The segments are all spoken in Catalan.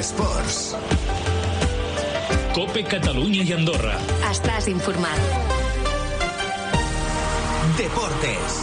Esports. COPE Catalunya i Andorra. Estàs informat. Deportes.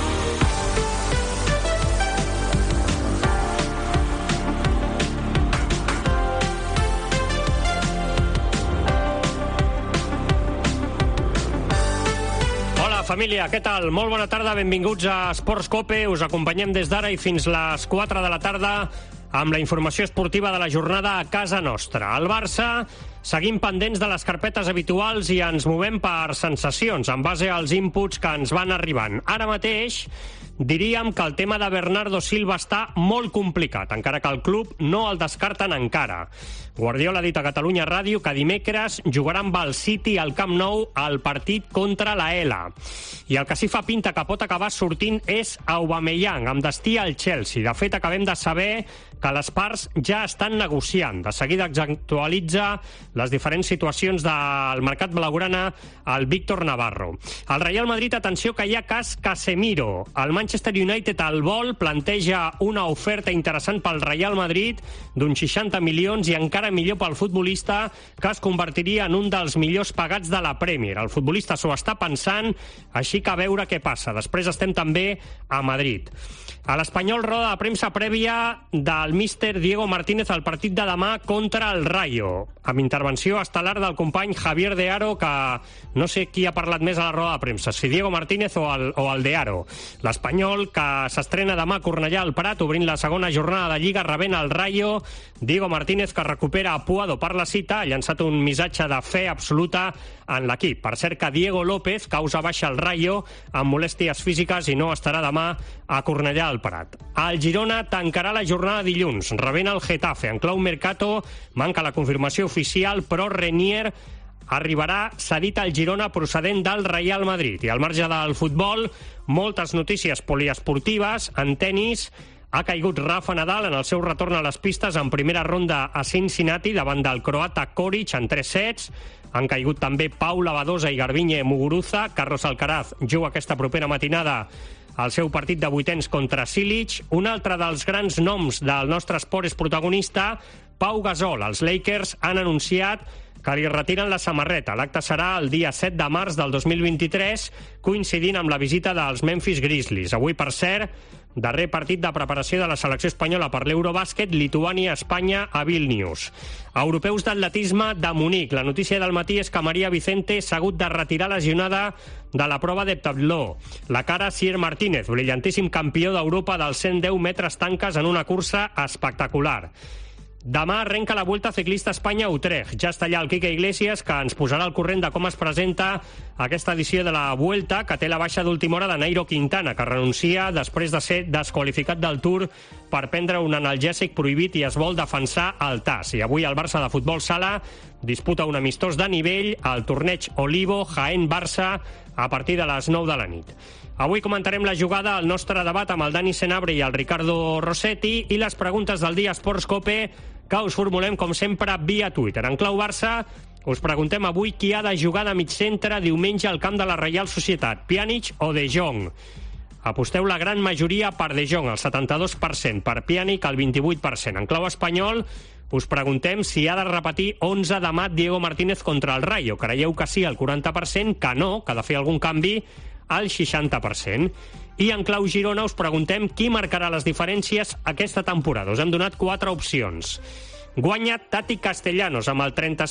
Família, què tal? Molt bona tarda, benvinguts a Esports COPE. Us acompanyem des d'ara i fins les 4 de la tarda amb la informació esportiva de la jornada a casa nostra. El Barça seguim pendents de les carpetes habituals i ens movem per sensacions en base als inputs que ens van arribant. Ara mateix diríem que el tema de Bernardo Silva està molt complicat, encara que el club no el descarten encara. Guardiola ha dit a Catalunya Ràdio que dimecres jugarà amb el City al Camp Nou al partit contra la Ela. I el que sí fa pinta que pot acabar sortint és Aubameyang, amb destí al Chelsea. De fet, acabem de saber que les parts ja estan negociant. De seguida actualitza les diferents situacions del mercat blaugrana el Víctor Navarro. El Real Madrid, atenció, que hi ha cas Casemiro. El Manchester United al vol planteja una oferta interessant pel Real Madrid d'uns 60 milions i encara millor pel futbolista, que es convertiria en un dels millors pagats de la Premier. El futbolista s'ho està pensant, així que a veure què passa. Després estem també a Madrid. A l'Espanyol, roda de premsa prèvia del míster Diego Martínez al partit de demà contra el Rayo, amb intervenció estel·lar del company Javier de Aro, que no sé qui ha parlat més a la roda de premsa, si Diego Martínez o el de Aro. L'Espanyol, que s'estrena demà a Cornellà al Prat, obrint la segona jornada de Lliga, rebent el Rayo. Diego Martínez, que recupera a Puado per la cita, ha llançat un missatge de fe absoluta en l'equip. Per cert, que Diego López causa baixa al Rayo amb molèsties físiques i no estarà demà a Cornellà al Prat. El Girona tancarà la jornada dilluns, rebent el Getafe. En clau mercato manca la confirmació oficial, però Renier arribarà cedit al Girona procedent del Real Madrid. I al marge del futbol, moltes notícies poliesportives. En tenis, ha caigut Rafa Nadal en el seu retorn a les pistes en primera ronda a Cincinnati davant del croata Koric en 3 sets. Han caigut també Paula Badosa i Garbiñe Muguruza. Carlos Alcaraz juga aquesta propera matinada al seu partit de vuitens contra Cilic. Un altre dels grans noms del nostre esport és protagonista, Pau Gasol. Els Lakers han anunciat que li retiren la samarreta. L'acte serà el dia 7 de març del 2023, coincidint amb la visita dels Memphis Grizzlies. Avui, per cert, darrer partit de preparació de la selecció espanyola per l'Eurobàsquet, Lituània-Espanya a Vilnius. Europeus d'atletisme de Munic. La notícia del matí és que Maria Vicente s'ha hagut de retirar lesionada de la prova d'heptatló. La cara Sier Martínez, brillantíssim campió d'Europa dels 110 metres tanques en una cursa espectacular. Demà arrenca la Vuelta Ciclista Espanya a Utrecht. Ja està allà el Quique Iglesias, que ens posarà al corrent de com es presenta aquesta edició de la Vuelta, que té la baixa d'última hora de Nairo Quintana, que renuncia després de ser desqualificat del Tour per prendre un analgèsic prohibit i es vol defensar al TAS. I avui el Barça de Futbol Sala disputa un amistós de nivell al torneig Olivo Jaén-Barça a partir de les 9 de la nit. Avui comentarem la jugada al nostre debat amb el Dani Senabre i el Ricardo Rossetti i les preguntes del dia Esports COPE que us formulem, com sempre, via Twitter. En clau Barça, us preguntem avui qui ha de jugar de mig centre diumenge al camp de la Reial Societat, Pjanic o De Jong. Aposteu la gran majoria per De Jong, el 72%, per Pjanic, el 28%. En clau espanyol, us preguntem si ha de repetir 11 demà Diego Martínez contra el Rayo. Creieu que sí, el 40%, que no, que ha de fer algun canvi, al 60%. I en clau Girona us preguntem qui marcarà les diferències aquesta temporada. Us hem donat 4 opcions. Guanya Tati Castellanos amb el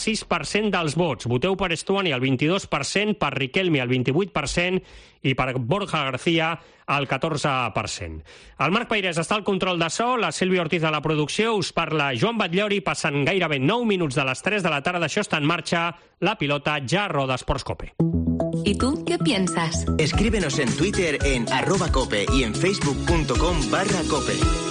36% dels vots. Voteu per Estuani el 22%, per Riquelme el 28% i per Borja García el 14%. El Marc Peirés està al control de so, la Sílvia Ortiz a la producció, us parla Joan Batllori, passant gairebé 9 minuts de les 3 de la tarda. Això està en marxa, la pilota ja roda Esports COPE. ¿Y tú qué piensas? Escríbenos en Twitter en @cope y en facebook.com/cope.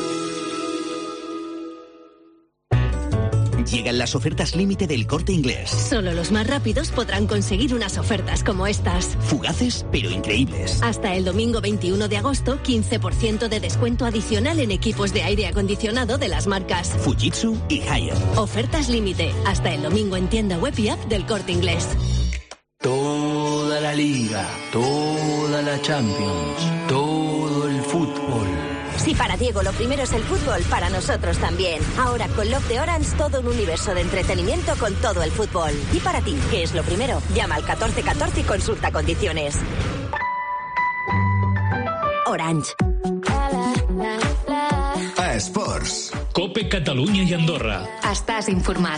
Llegan las ofertas límite del Corte Inglés. Solo los más rápidos podrán conseguir unas ofertas como estas. Fugaces, pero increíbles. Hasta el domingo 21 de agosto, 15% de descuento adicional en equipos de aire acondicionado de las marcas Fujitsu y Haier. Ofertas límite. Hasta el domingo en tienda web y app del Corte Inglés. Toda la Liga, toda la Champions, todo el fútbol. Si para Diego lo primero es el fútbol, para nosotros también. Ahora con Love de Orange todo un universo de entretenimiento con todo el fútbol. Y para ti, ¿qué es lo primero? Llama al 1414 y consulta condiciones. Orange. A Esports. Cope Catalunya i Andorra. Estàs informat.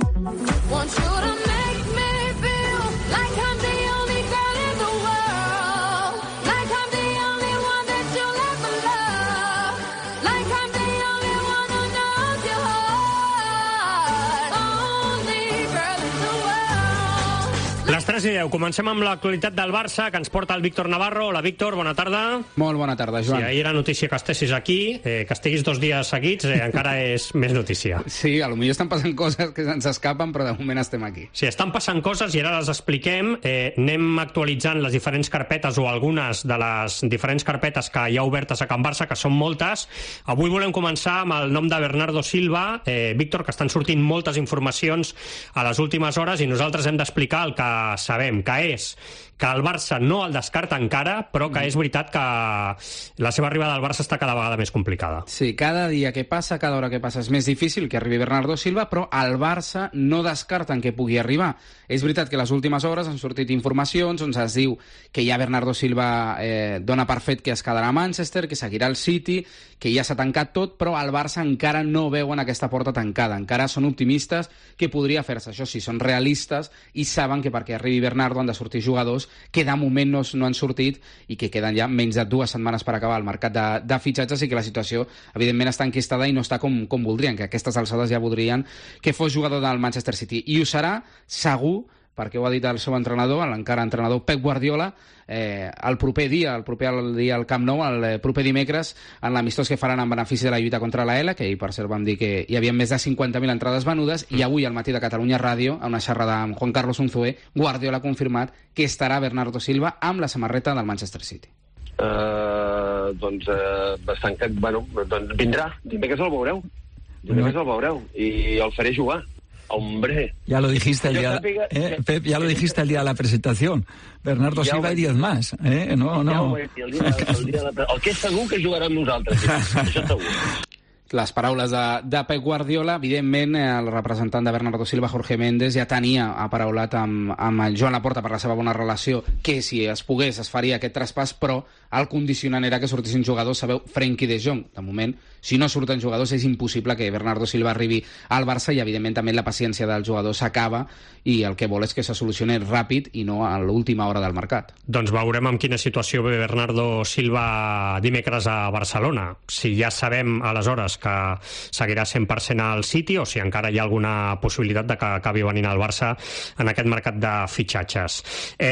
Les 3:10. Comencem amb l'actualitat del Barça, que ens porta el Víctor Navarro. Hola, Víctor, bona tarda. Molt bona tarda, Joan. Sí, ahir era notícia que estiguis aquí, que estiguis 2 dies seguits, encara és més notícia. Sí, potser estan passant coses que se'ns escapen, però de moment estem aquí. Sí, estan passant coses i ara les expliquem. Anem actualitzant les diferents carpetes o algunes de les diferents carpetes que hi ha obertes a Can Barça, que són moltes. Avui volem començar amb el nom de Bernardo Silva. Víctor, que estan sortint moltes informacions a les últimes hores i nosaltres hem d'explicar el que sabem, que és que el Barça no el descarta encara, però que és veritat que la seva arribada al Barça està cada vegada més complicada. Sí, cada dia que passa, cada hora que passa és més difícil que arribi Bernardo Silva, però el Barça no descarten que pugui arribar. És veritat que les últimes hores han sortit informacions on es diu que ja Bernardo Silva dona per fet que es quedarà a Manchester, que seguirà al City, que ja s'ha tancat tot, però el Barça encara no veuen aquesta porta tancada. Encara són optimistes que podria fer-se. Això sí, són realistes i saben que perquè arribi Bernardo han de sortir jugadors que de moment no han sortit i que queden ja menys de 2 setmanes per acabar el mercat de fitxatges i que la situació evidentment està enquistada i no està com voldrien, que a aquestes alçades ja voldrien que fos jugador del Manchester City. I ho serà segur, perquè ho ha dit el seu entrenador, l'encara entrenador Pep Guardiola, el proper dia al Camp Nou, el proper dimecres, en l'amistós que faran en benefici de la lluita contra la ELA, que ahir, per cert, vam dir que hi havia més de 50.000 entrades venudes, i avui al matí de Catalunya Ràdio, a una xerrada amb Juan Carlos Unzué, Guardiola ha confirmat que estarà Bernardo Silva amb la samarreta del Manchester City. Bastant que... Bueno, doncs vindrà. Dimecres el veureu. I el faré jugar. Hombre. Ya lo dijiste Pep, ya lo dijiste el día de la presentación. Bernardo Silva y 10 más. No. El que és segur que jugarà amb nosaltres. Això segur. Les paraules de Pep Guardiola. Evidentment, el representant de Bernardo Silva, Jorge Méndez, ja tenia aparaulat amb el Joan Laporta per la seva bona relació, que si es pogués es faria aquest traspàs, però el condicionant era que sortissin jugadors, sabeu, Frenkie de Jong. De moment, si no surten jugadors, és impossible que Bernardo Silva arribi al Barça i, evidentment, també la paciència del jugador s'acaba i el que vol és que se solucioni ràpid i no a l'última hora del mercat. Doncs veurem en quina situació ve Bernardo Silva dimecres a Barcelona. Si ja sabem, aleshores, que seguirà 100% al City o si encara hi ha alguna possibilitat de que acabi venint al Barça en aquest mercat de fitxatges.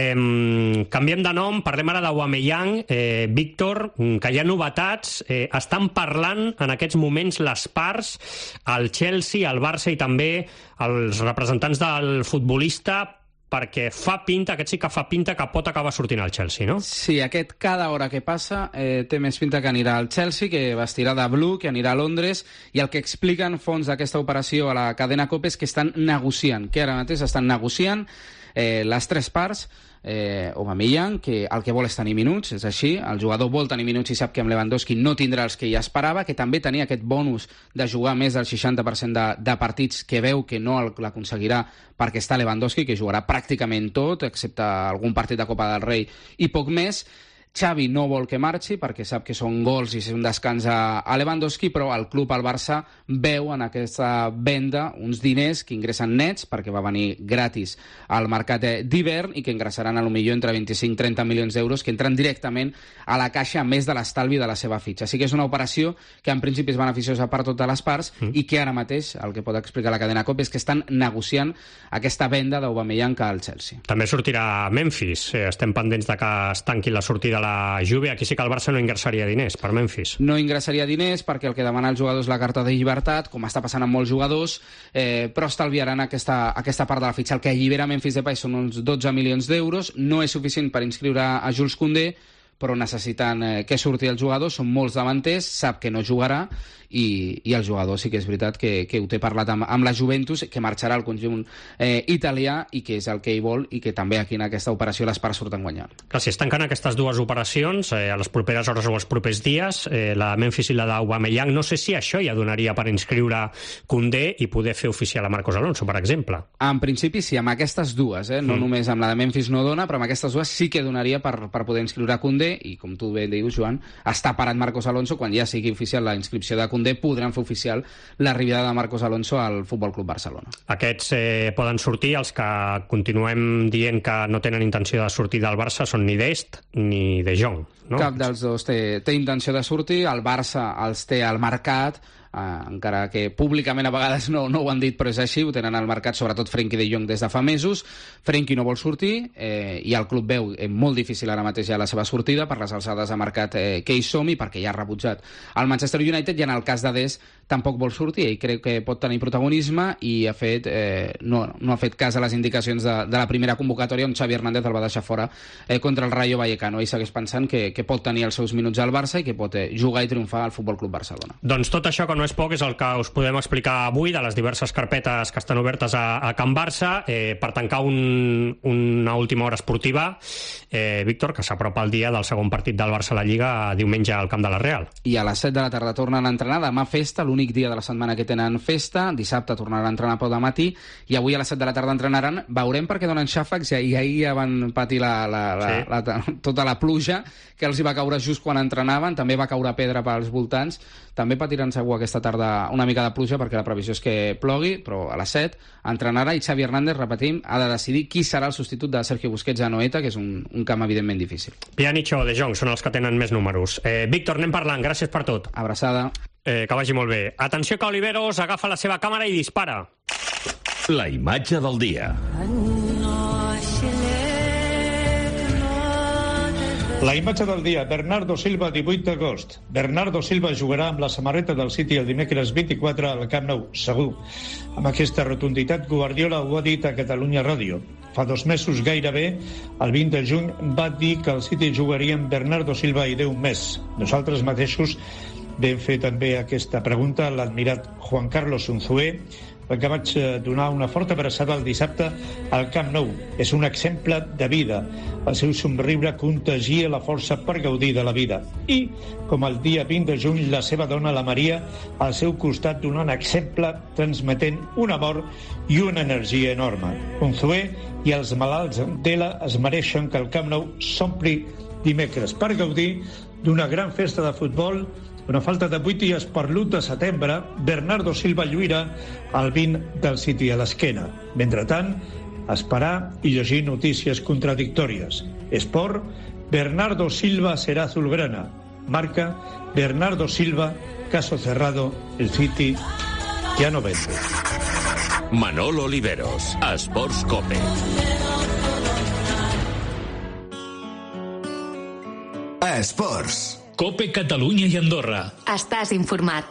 Canviem de nom, parlem ara d'Aubameyang. Víctor, que hi ha novetats. Estan parlant en aquests moments les parts, el Chelsea, el Barça i també els representants del futbolista, perquè aquest sí que fa pinta que pot acabar sortint al Chelsea, no? Sí, aquest cada hora que passa té més pinta que anirà al Chelsea, que vestirà de blu, que anirà a Londres, i el que expliquen fons d'aquesta operació a la cadena COPE és que estan negociant, que ara mateix estan negociant les 3 parts. Aubameyang, que el que vol és tenir minuts, és així, el jugador vol tenir minuts i sap que amb Lewandowski no tindrà els que ja esperava, que també tenia aquest bonus de jugar més del 60% de partits, que veu que no l'aconseguirà perquè està Lewandowski, que jugarà pràcticament tot, excepte algun partit de Copa del Rei i poc més. Xavi no vol que marxi perquè sap que són gols i és un descans a Lewandowski, però el club, el Barça, veu en aquesta venda uns diners que ingressen nets, perquè va venir gratis al mercat d'hivern i que ingressaran a lo millor entre 25 i 30 milions d'euros que entren directament a la caixa, a més de l'estalvi de la seva fitxa. Així que és una operació que en principi és beneficiosa per totes les parts i que ara mateix, el que pot explicar la cadena COPE, és que estan negociant aquesta venda d'Aubameyang al Chelsea. També sortirà Memphis. Estem pendents de que es tanqui la sortida de la Juve. Aquí sí que el Barça no ingressaria diners per Memphis. No ingressaria diners perquè el que demana el jugador és la carta de llibertat, com està passant amb molts jugadors, però estalviaran aquesta part de la fitxa. El que allibera Memphis Depay són uns 12 milions d'euros. No és suficient per inscriure a Jules Koundé, però necessiten que surti el jugador, són molts davanters, sap que no jugarà i el jugador sí que és veritat que ho té parlat amb la Juventus, que marxarà al conjunt italià i que és el que ell vol i que també aquí en aquesta operació les parts surten guanyant. Clar, si es tanquen aquestes dues operacions a les properes hores o els propers dies, la Memphis i la d'Aubameyang, no sé si això ja donaria per inscriure Koundé i poder fer oficial a Marcos Alonso, per exemple. En principi sí, amb aquestes dues, no només amb la de Memphis no dona, però amb aquestes dues sí que donaria per poder inscriure Koundé i, com tu bé dius, Joan, està parat Marcos Alonso. Quan ja sigui oficial la inscripció de Koundé podran fer oficial l'arribada de Marcos Alonso al Futbol Club Barcelona. Aquests poden sortir, els que continuem dient que no tenen intenció de sortir del Barça són ni Dest ni De Jong, no? Cap dels dos té intenció de sortir, el Barça els té al mercat, encara que públicament a vegades no ho han dit, però és així, ho tenen al mercat, sobretot Frenkie de Jong des de fa mesos. Frenkie no vol sortir i el club veu molt difícil ara mateix ja la seva sortida per les alçades de mercat que hi som i perquè ja ha rebutjat el Manchester United, i en el cas de Dest tampoc vol sortir. Ell creu que pot tenir protagonisme i no ha fet cas a les indicacions de la primera convocatòria on Xavi Hernández el va deixar fora contra el Rayo Vallecano. Ell segueix pensant que pot tenir els seus minuts al Barça i que pot jugar i triomfar al Futbol Club Barcelona. Doncs tot això, que no és poc, és el que us podem explicar avui de les diverses carpetes que estan obertes a Can Barça. Per tancar una última hora esportiva, Víctor, que s'apropa el dia del segon partit del Barça a la Lliga diumenge al Camp de la Real. I a les 7 de la tarda tornen a entrenar, demà festa, l'únic dia de la setmana que tenen festa, dissabte tornaran a entrenar pel dematí i avui a les 7 de la tarda entrenaran. Veurem perquè donen xàfecs i ahir ja van patir tota la pluja que els hi va caure just quan entrenaven, també va caure pedra pels voltants, també patiran segur aquesta tarda una mica de pluja perquè la previsió és que plogui, però a les 7 entrenarà i Xavi Hernández, repetim, ha de decidir qui serà el substitut de Sergio Busquets a Anoeta, que és un camp evidentment difícil. Pjanic o De Jong són els que tenen més números. Víctor, anem parlant, gràcies per tot. Abraçada. Que vagi molt bé. Atenció que Oliveros agafa la seva càmera i dispara. La imatge del dia. La imatge del dia, Bernardo Silva, 18 d'agost. Bernardo Silva jugarà amb la samarreta del City el dimecres 24 al Camp Nou, segur. Amb aquesta rotunditat, Guardiola ho ha dit a Catalunya Ràdio. Fa 2 mesos gairebé, el 20 de juny, va dir que el City jugaria amb Bernardo Silva i 10 més. Nosaltres mateixos vam fer també aquesta pregunta a l'admirat Juan Carlos Unzué, que vaig donar una forta abraçada el dissabte al Camp Nou. És un exemple de vida. El seu somriure contagia la força per gaudir de la vida. I, com el dia 20 de juny, la seva dona, la Maria, al seu costat donant exemple, transmetent un amor i una energia enorme. Unzué i els malalts d'ELA es mereixen que el Camp Nou s'ompli dimecres per gaudir d'una gran festa de futbol. Una falta de 8 dies per l'1 de setembre, Bernardo Silva lluirà al 20 del City a l'esquena. Mentrestant, esperar i llegir notícies contradictòries. Esport, Bernardo Silva será azulgrana. Marca, Bernardo Silva, caso cerrado, el City ya no vende. Manolo Oliveros, Esports Cope. Esports. Cope Catalunya i Andorra. Estàs informat.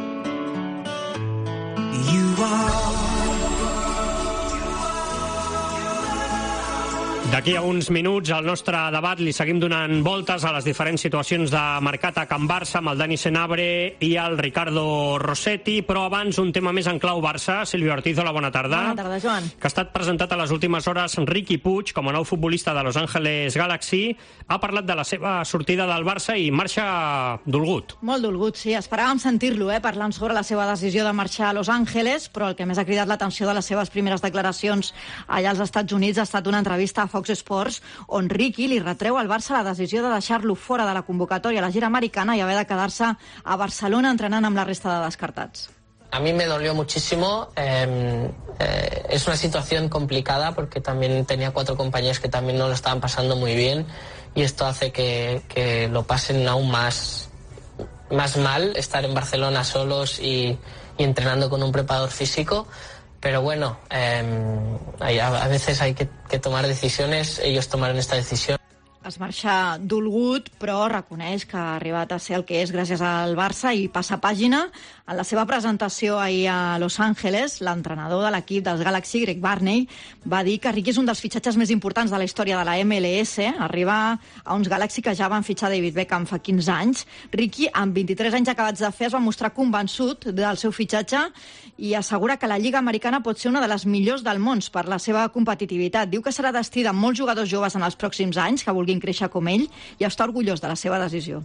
D'aquí a uns minuts, al nostre debat, li seguim donant voltes a les diferents situacions de mercat a Can Barça amb el Dani Senabre i el Ricardo Rossetti, però abans un tema més en clau Barça. Silvio Ortiz, hola, bona tarda. Bona tarda, Joan. Que ha estat presentat a les últimes hores Riqui Puig com a nou futbolista de Los Angeles Galaxy. Ha parlat de la seva sortida del Barça i marxa dolgut. Molt dolgut, sí. Esperàvem sentir-lo, parlant sobre la seva decisió de marxar a Los Angeles, però el que més ha cridat l'atenció de les seves primeres declaracions allà als Estats Units ha estat una entrevista a Fox Sports, on Riqui li retreu al Barça la decisió de deixar-lo fora de la convocatòria a la gira americana i haver de quedar-se a Barcelona entrenant amb la resta de descartats. A mí me dolió muchísimo. Es una situación complicada porque también tenía 4 compañeros que también no lo estaban pasando muy bien y esto hace que lo pasen aún más mal, estar en Barcelona solos y entrenando con un preparador físico. Pero bueno, a veces hay que tomar decisiones. Ellos tomaron esta decisión. Es marxa dolgut, però reconeix que ha arribat a ser el que és gràcies al Barça i passa pàgina. En la seva presentació ahir a Los Angeles, l'entrenador de l'equip dels Galaxy, Greg Barney, va dir que Ricky és un dels fitxatges més importants de la història de la MLS. Arriba a uns Galaxy que ja van fitxar David Beckham fa 15 anys. Ricky, amb 23 anys acabats de fer, es va mostrar convençut del seu fitxatge i assegura que la Lliga Americana pot ser una de les millors del món per la seva competitivitat. Diu que serà destí de molts jugadors joves en els pròxims anys que vulguin créixer com ell i està orgullós de la seva decisió.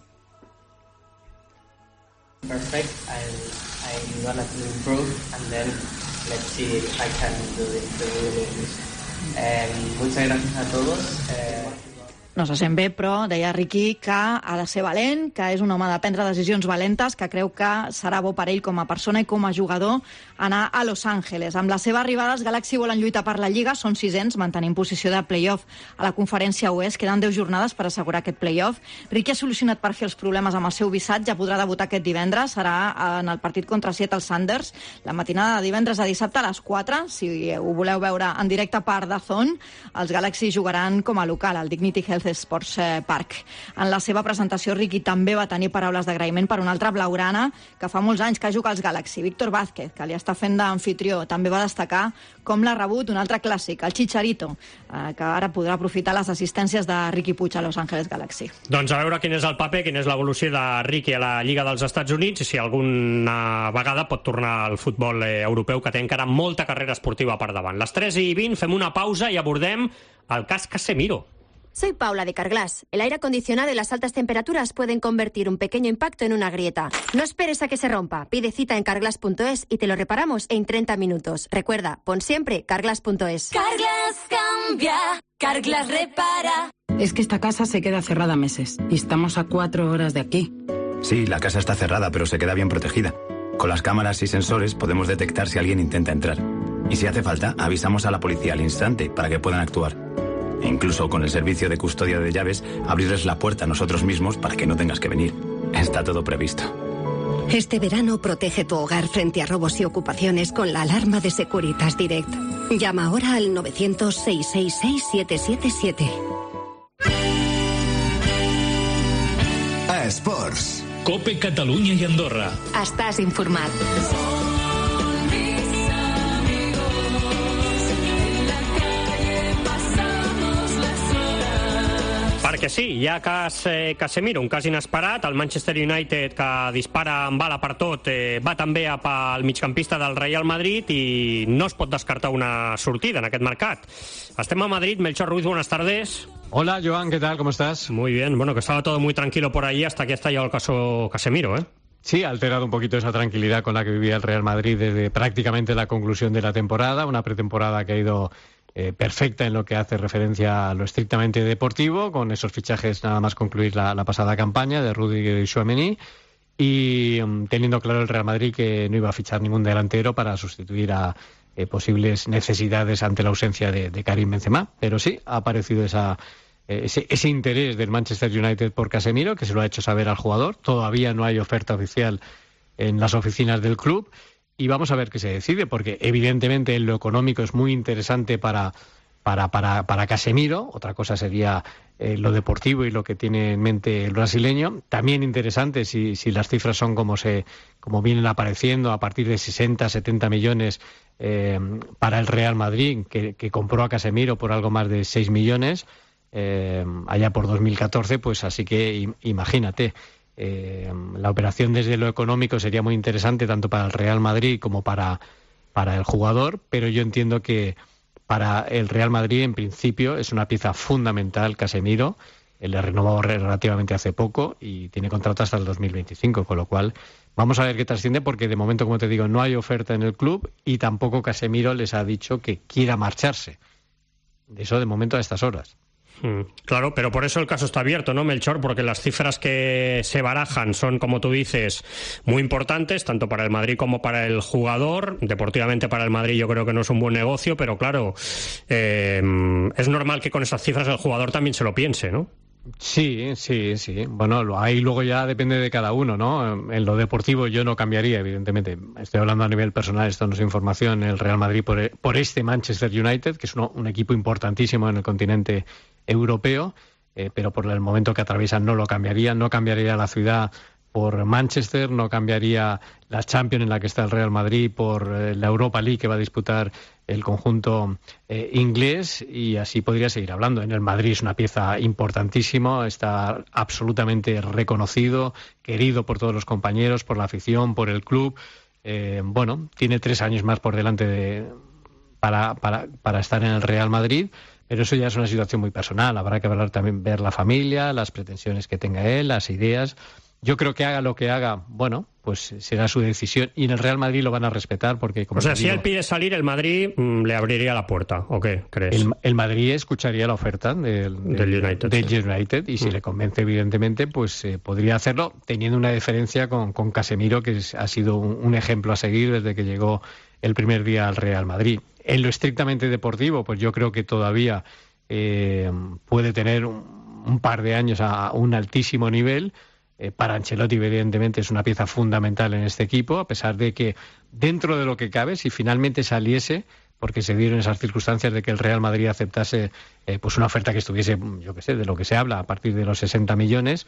Perfect. I'm gonna improve and then let's see if I can do this. Muchas gracias a todos. No se sent bé, però deia Ricky que ha de ser valent, que és un home de prendre decisions valentes, que creu que serà bo per ell com a persona i com a jugador anar a Los Angeles. Amb la seva arribada, els Galaxy volen lluitar per la Lliga, són 600, mantenint posició de play-off a la conferència oest. Queden 10 jornades per assegurar aquest play-off. Ricky ha solucionat per fi els problemes amb el seu visat, ja podrà debutar aquest divendres, serà en el partit contra Seattle Sounders, la matinada de divendres a dissabte a les 4, si ho voleu veure en directe per DAZN. Els Galaxy jugaran com a local al Dignity Health Sports Park. En la seva presentació, Ricky també va tenir paraules d'agraïment per una altra blaugrana que fa molts anys que juga als Galaxy, Víctor Vázquez, que li està fent d'anfitrió. També va destacar com l'ha rebut un altre clàssic, el Chicharito, que ara podrà aprofitar les assistències de Ricky Puig a Los Angeles Galaxy. Doncs a veure quin és el paper, quina és l'evolució de Ricky a la Lliga dels Estats Units i si alguna vegada pot tornar al futbol europeu, que té encara molta carrera esportiva per davant. Les 3:20, fem una pausa i abordem el cas Casemiro. Soy Paula de Carglass. El aire acondicionado y las altas temperaturas pueden convertir un pequeño impacto en una grieta. No esperes a que se rompa. Pide cita en carglass.es y te lo reparamos en 30 minutos. Recuerda, pon siempre carglass.es. Carglass cambia, Carglass repara. Es que esta casa se queda cerrada meses y estamos a 4 horas de aquí. Sí, la casa está cerrada, pero se queda bien protegida. Con las cámaras y sensores podemos detectar si alguien intenta entrar. Y si hace falta, avisamos a la policía al instante para que puedan actuar. E incluso con el servicio de custodia de llaves, abrirles la puerta a nosotros mismos para que no tengas que venir. Está todo previsto. Este verano protege tu hogar frente a robos y ocupaciones con la alarma de Securitas Direct. Llama ahora al 900-666-777. Esports. Cope Catalunya i Andorra. Estàs informat. Perquè sí, hi ha cas Casemiro, un cas inesperat. El Manchester United, que dispara amb bala per tot, va també al migcampista del Real Madrid i no es pot descartar una sortida en aquest mercat. Estem a Madrid. Melchor Ruiz, buenas tardes. Hola, Joan, ¿qué tal? ¿Cómo estás? Muy bien. Bueno, que estaba todo muy tranquilo por allí hasta que ha estallado el caso Casemiro, ¿eh? Sí, ha alterado un poquito esa tranquilidad con la que vivía el Real Madrid desde prácticamente la conclusión de la temporada, una pretemporada que ha ido perfecta en lo que hace referencia a lo estrictamente deportivo, con esos fichajes nada más concluir la pasada campaña de Rudiger y Tchouaméni, y teniendo claro el Real Madrid que no iba a fichar ningún delantero para sustituir a posibles necesidades ante la ausencia de Karim Benzema. Pero sí, ha aparecido ese interés del Manchester United por Casemiro, que se lo ha hecho saber al jugador. Todavía no hay oferta oficial en las oficinas del club. Y vamos a ver qué se decide, porque evidentemente en lo económico es muy interesante para Casemiro. Otra cosa sería lo deportivo y lo que tiene en mente el brasileño. También interesante si las cifras son como vienen apareciendo, a partir de 60, 70 millones para el Real Madrid, que compró a Casemiro por algo más de 6 millones allá por 2014, pues así que imagínate. La operación desde lo económico sería muy interesante tanto para el Real Madrid como para el jugador, pero yo entiendo que para el Real Madrid en principio es una pieza fundamental Casemiro. Él le renovó relativamente hace poco y tiene contrato hasta el 2025, con lo cual vamos a ver qué trasciende, porque de momento, como te digo, no hay oferta en el club y tampoco Casemiro les ha dicho que quiera marcharse. Eso de momento a estas horas. Claro, pero por eso el caso está abierto, ¿no, Melchor? Porque las cifras que se barajan son, como tú dices, muy importantes, tanto para el Madrid como para el jugador. Deportivamente para el Madrid yo creo que no es un buen negocio, pero claro, es normal que con esas cifras el jugador también se lo piense, ¿no? Sí. Bueno, ahí luego ya depende de cada uno, ¿no? En lo deportivo yo no cambiaría, evidentemente. Estoy hablando a nivel personal, esto no es información. El Real Madrid por este Manchester United, que es un equipo importantísimo en el continente europeo, pero por el momento que atraviesan no lo cambiaría. No cambiaría la ciudad por Manchester, no cambiaría la Champions en la que está el Real Madrid por la Europa League que va a disputar el conjunto inglés, y así podría seguir hablando. En el Madrid es una pieza importantísima, está absolutamente reconocido, querido por todos los compañeros, por la afición, por el club. Tiene 3 años más por delante para estar en el Real Madrid, pero eso ya es una situación muy personal. Habrá que hablar también, ver la familia, las pretensiones que tenga él, las ideas. Yo creo que haga lo que haga, pues será su decisión, y en el Real Madrid lo van a respetar porque, como si él pide salir, el Madrid le abriría la puerta, ¿o qué crees? El Madrid escucharía la oferta del United, y si le convence, evidentemente, pues podría hacerlo, teniendo una diferencia con Casemiro, que ha sido un ejemplo a seguir desde que llegó el primer día al Real Madrid. En lo estrictamente deportivo, pues yo creo que todavía puede tener un par de años a un altísimo nivel. Para Ancelotti, evidentemente, es una pieza fundamental en este equipo, a pesar de que, dentro de lo que cabe, si finalmente saliese, porque se dieron esas circunstancias de que el Real Madrid aceptase pues una oferta que estuviese, yo qué sé, de lo que se habla, a partir de los 60 millones,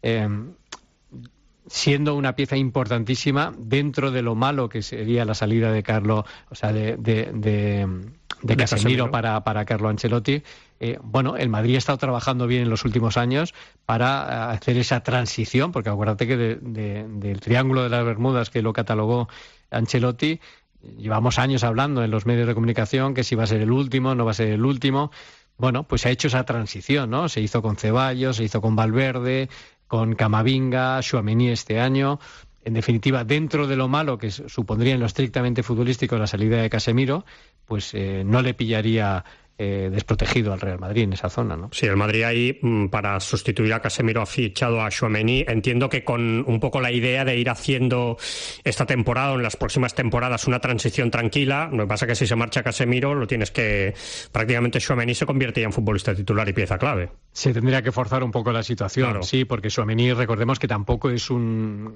siendo una pieza importantísima dentro de lo malo que sería la salida de Carlo, o sea, de Casemiro para Carlo Ancelotti. El Madrid ha estado trabajando bien en los últimos años para hacer esa transición, porque acuérdate que del Triángulo de las Bermudas, que lo catalogó Ancelotti, llevamos años hablando en los medios de comunicación que si va a ser el último, no va a ser el último. Pues se ha hecho esa transición, ¿no? Se hizo con Ceballos, se hizo con Valverde, con Camavinga, Tchouaméni este año. En definitiva, dentro de lo malo que supondría en lo estrictamente futbolístico la salida de Casemiro, pues no le pillaría desprotegido al Real Madrid en esa zona, ¿no? Sí, el Madrid ahí, para sustituir a Casemiro, ha fichado a Tchouaméni. Entiendo que con un poco la idea de ir haciendo esta temporada o en las próximas temporadas una transición tranquila. Lo que pasa es que si se marcha Casemiro, lo tienes que... Prácticamente Tchouaméni se convierte ya en futbolista titular y pieza clave. Se tendría que forzar un poco la situación, claro. Sí, porque Tchouaméni, recordemos que tampoco es el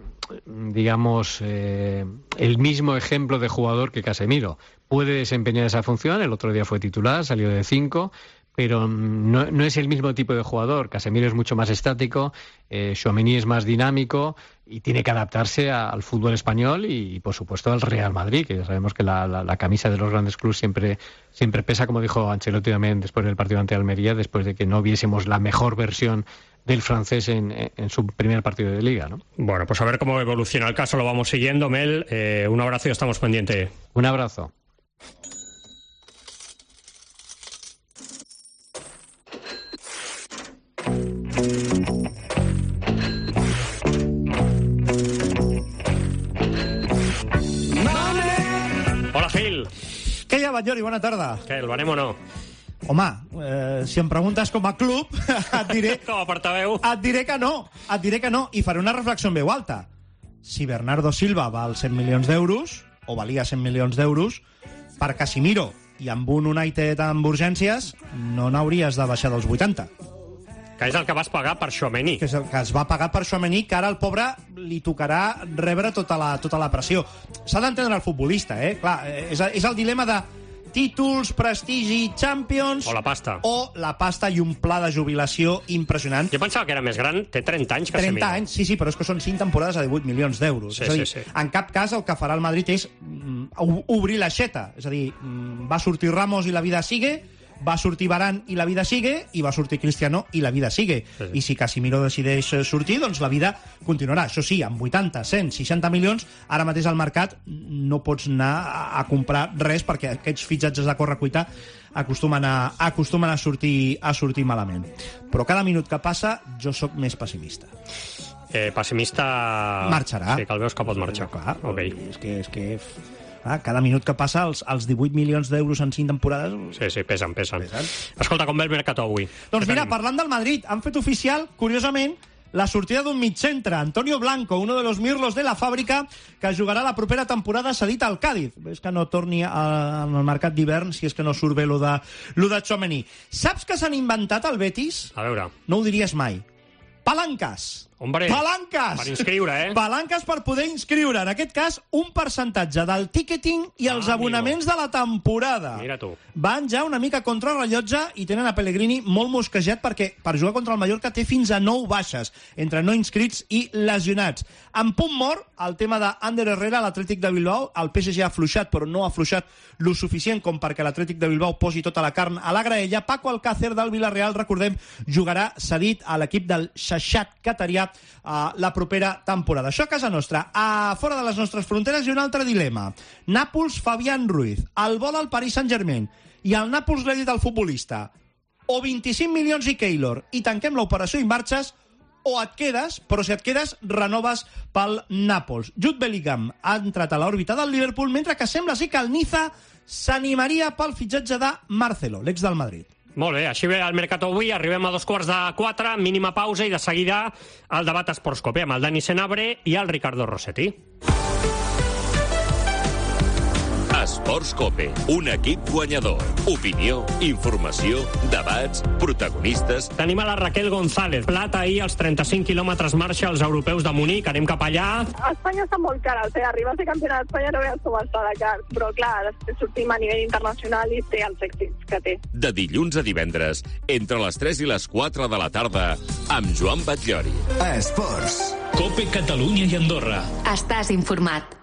mismo ejemplo de jugador que Casemiro. Puede desempeñar esa función, el otro día fue titular, salió de 5, pero no es el mismo tipo de jugador. Casemiro es mucho más estático, Tchouaméni es más dinámico y tiene que adaptarse al fútbol español y por supuesto al Real Madrid, que ya sabemos que la camisa de los grandes clubes siempre pesa, como dijo Ancelotti también después del partido ante Almería, después de que no viésemos la mejor versión del francés en su primer partido de Liga, ¿no? Bueno, pues a ver cómo evoluciona el caso, lo vamos siguiendo. Mel, un abrazo y estamos pendientes. Un abrazo. Hola, Gil. Què hi ha, Batllori? Bona tarda. Què, el venem o no? Home, si em preguntes com a club, et diré... Com a portaveu. Et diré que no, i faré una reflexió en veu alta. Si Bernardo Silva val 100 milions d'euros, o valia 100 milions d'euros, per Casemiro i amb un United amb urgències, no n'hauries de baixar dels 80. Que és el que vas pagar per Tchouaméni. Que és el que es va pagar per Tchouaméni, que ara al pobre li tocarà rebre tota la pressió. S'ha d'entendre el futbolista, Clar, és el dilema de títols, prestigi, Champions... O la pasta. O la pasta i un pla de jubilació impressionant. Jo pensava que era més gran. Té 30 anys, Casemiro. 30 anys, sí, però és que són 5 temporades a 18 milions d'euros. Sí, és a dir, sí. En cap cas el que farà el Madrid és obrir l'aixeta. És a dir, va sortir Ramos i la vida sigue, va sortir Varane i la vida sigue, i va sortir Cristiano i la vida sigue. Sí. I si Casemiro decideix sortir, doncs la vida continuarà. Això sí, amb 80, 100, 60 milions, ara mateix al mercat no pots anar a comprar res perquè aquests fitxatges de correcuita acostumen a sortir malament. Però cada minut que passa jo sóc més pessimista. Pessimista... Marxarà. Sí, que el veus que pot marxar. Clar, okay. És que cada minut que passa, els 18 milions d'euros en 5 temporades... Sí, pesen. Escolta, com ve el mercat avui? Doncs mira, parlant del Madrid, han fet oficial, curiosament, la sortida d'un mitcentre, Antonio Blanco, uno de los mirlos de la fàbrica, que jugarà la propera temporada cedit al Cádiz. És que no torni al mercat d'hivern si és que no surt bé lo de Tchouaméni. Saps que s'han inventat al Betis? A veure. No ho diries mai. Palanques. Hombre, palanques! Per inscriure, Palanques per poder inscriure, en aquest cas, un percentatge del ticketing i els abonaments de la temporada. Mira tu. Van ja una mica contra el rellotge i tenen a Pellegrini molt mosquejat perquè per jugar contra el Mallorca té fins a 9 baixes, entre no inscrits i lesionats. En punt mort, el tema d'Ander Herrera, l'Atlètic de Bilbao. El PSG ha afluixat, però no ha afluixat lo suficient com perquè l'Atlètic de Bilbao posi tota la carn a la graella. Paco Alcácer del Villarreal, recordem, jugarà cedit a l'equip del Shashat Qatarià la propera temporada. Això a casa nostra. A fora de les nostres fronteres hi ha un altre dilema. Nàpols, Fabián Ruiz. El vol al Paris Saint-Germain. I el Nàpols li ha dit al futbolista: o 25 milions i Keylor i tanquem l'operació i marxes, o et quedes, però si et quedes, renoves pel Nàpols. Jude Bellingham ha entrat a l'òrbita del Liverpool, mentre que sembla sí que el Niza s'animaria pel fitxatge de Marcelo, l'ex del Madrid. Molt bé, així ve el Mercat avui, arribem a 3:45, mínima pausa i de seguida el debat Esports Cope amb el Dani Senabre i el Ricardo Rossetti. Esports Cope, un equip guanyador. Opinió, informació, debats, protagonistes... Tenim a la Raquel González. Plata ahir als 35 quilòmetres marxa als europeus de Munic. Anem cap allà. Espanya està molt cara. O sigui, arribar a ser campionat d'Espanya no veus com està de car. Però, clar, després sortim a nivell internacional i té els èxits que té. De dilluns a divendres, entre les 3 i les 4 de la tarda, amb Joan Batllori. Esports. Cope Catalunya i Andorra. Estàs informat.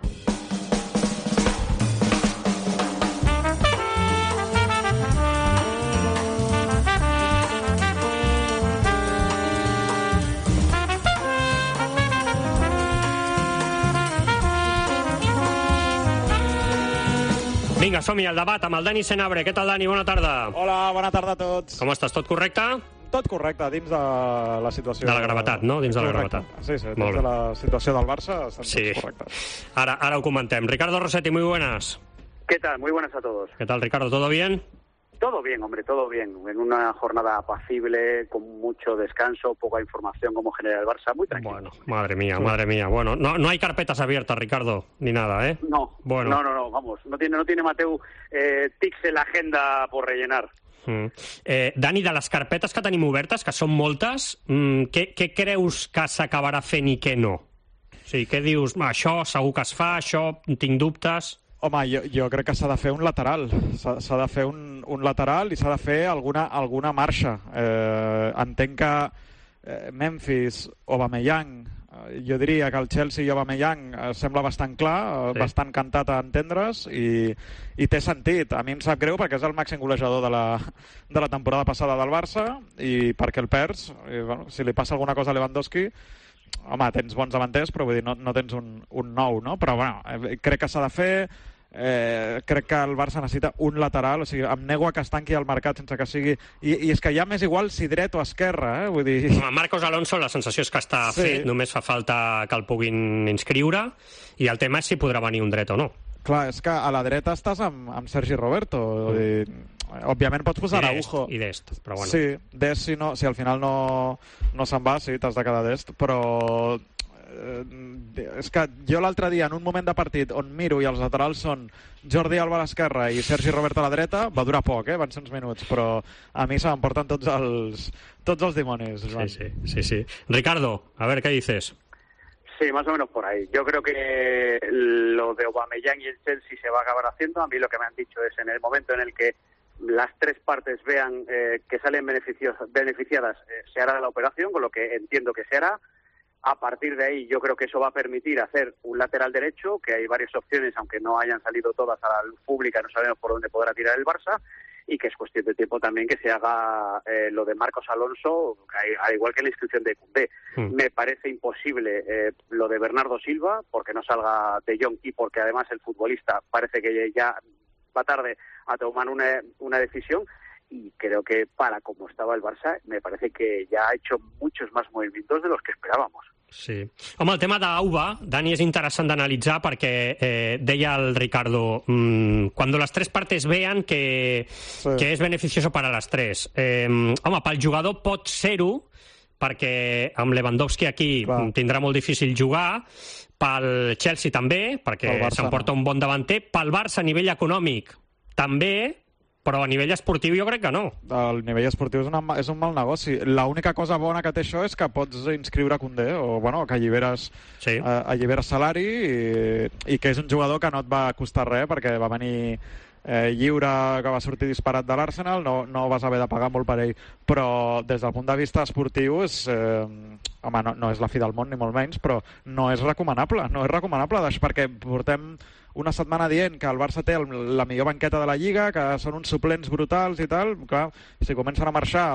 Vinga, som-hi al debat amb el Dani Senabre. Què tal, Dani? Bona tarda. Hola, bona tarda a tots. Com estàs? Tot correcte? Tot correcte, dins de la situació... De la gravetat, no? Dins de la gravetat. Sí, dins de la situació del Barça estan tots correctes. Ara ho comentem. Ricardo Rossetti, muy buenas. ¿Qué tal? Muy buenas a todos. ¿Qué tal, Ricardo? ¿Todo bien? Todo bien, hombre, todo bien. En una jornada apacible, con mucho descanso, poca información como genera el Barça, muy tranquilo. Bueno, madre mía. Bueno, no hay carpetas abiertas, Ricardo, ni nada, ¿eh? No, bueno. No, vamos, no tiene Mateu tics en la agenda por rellenar. Dani, de les carpetes que tenim obertes, que són moltes, què creus que s'acabarà fent i què no? O sigui, què dius? Això segur que es fa, això tinc dubtes... Home, jo crec que s'ha de fer un lateral. S'ha de fer un lateral i s'ha de fer alguna marxa. Entenc que Memphis, Aubameyang, jo diria que el Chelsea i Aubameyang sembla bastant clar, bastant cantat a entendre's i té sentit. A mi em sap greu perquè és el màxim golejador de la temporada passada del Barça i perquè el perds, si li passa alguna cosa a Lewandowski, home, tens bons davanters, però vull dir, no tens un nou, no? Però bueno, crec que s'ha de fer. Crec que el Barça necessita un lateral, o sigui, em nego a que es tanqui el mercat sense que sigui... I és que ja m'és igual si dret o esquerra, vull dir... Marcos Alonso, la sensació és que està fet, només fa falta que el puguin inscriure, i el tema és si podrà venir un dret o no. Clar, és que a la dreta estàs amb Sergi Roberto, òbviament pots posar Araujo. I Dest, però bueno. Sí, Dest, si al final no se'n va, sí, t'has de quedar Dest, però... és que jo l'altre dia en un moment de partit on miro i els laterals són Jordi Alba a l'esquerra i Sergi Roberto a la dreta, va durar poc, van ser uns minuts, però a mi se m'emporten tots els dimonis, Joan. Sí. Ricardo, a ver, ¿qué dices? Sí, más o menos por ahí. Yo creo que lo de Aubameyang y el Chelsea se va a acabar haciendo. A mí lo que me han dicho es en el momento en el que las tres partes vean que salen beneficiadas, se hará la operación, con lo que entiendo que se hará. A partir de ahí yo creo que eso va a permitir hacer un lateral derecho, que hay varias opciones, aunque no hayan salido todas a la luz pública, no sabemos por dónde podrá tirar el Barça, y que es cuestión de tiempo también que se haga lo de Marcos Alonso, al igual que la inscripción de Koundé. Me parece imposible lo de Bernardo Silva, porque no salga De Jong y porque además el futbolista parece que ya va tarde a tomar una decisión. Y creo que para como estava el Barça, me parece que ya ha hecho muchos más movimientos de los que esperábamos. Sí. Home, el tema d'Auba, Dani, és interessant d'analitzar perquè deia el Ricardo, cuando las tres partes vean que es beneficioso para las tres. Home, pel jugador pot ser-ho, perquè amb Lewandowski aquí tindrà molt difícil jugar, pel Chelsea també, perquè s'emporta un bon davanter, pel Barça a nivell econòmic també, Però a nivell esportiu jo crec que no. El nivell esportiu és un mal negoci. L'única cosa bona que té això és que pots inscriure Koundé, o bueno, que alliberes salari i que és un jugador que no et va costar res perquè va venir lliure, que va sortir disparat de l'Arsenal, no vas haver de pagar molt per ell, però des del punt de vista esportiu és, home, no és la fi del món ni molt menys, però no és recomanable perquè portem una setmana dient que el Barça té la millor banqueta de la Lliga, que són uns suplents brutals i tal. Clar, si comencen a marxar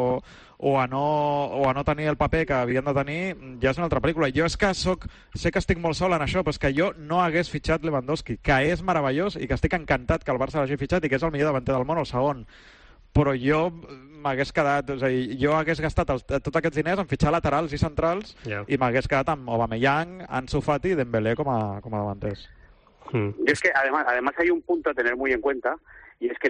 o a no tenir el paper que havien de tenir, ja és una altra pel·lícula. Jo és que sé que estic molt sol en això, però és que jo no hagués fitxat Lewandowski, que és meravellós i que estic encantat que el Barça l'hagi fitxat i que és el millor davanter del món, el segon. Però jo m'hagués quedat... És a dir, jo hagués gastat tots aquests diners en fitxar laterals i centrals i m'hagués quedat amb Aubameyang, Ansu Fati i Dembélé com a davanters. Y es que además hay un punto a tener muy en cuenta, y es que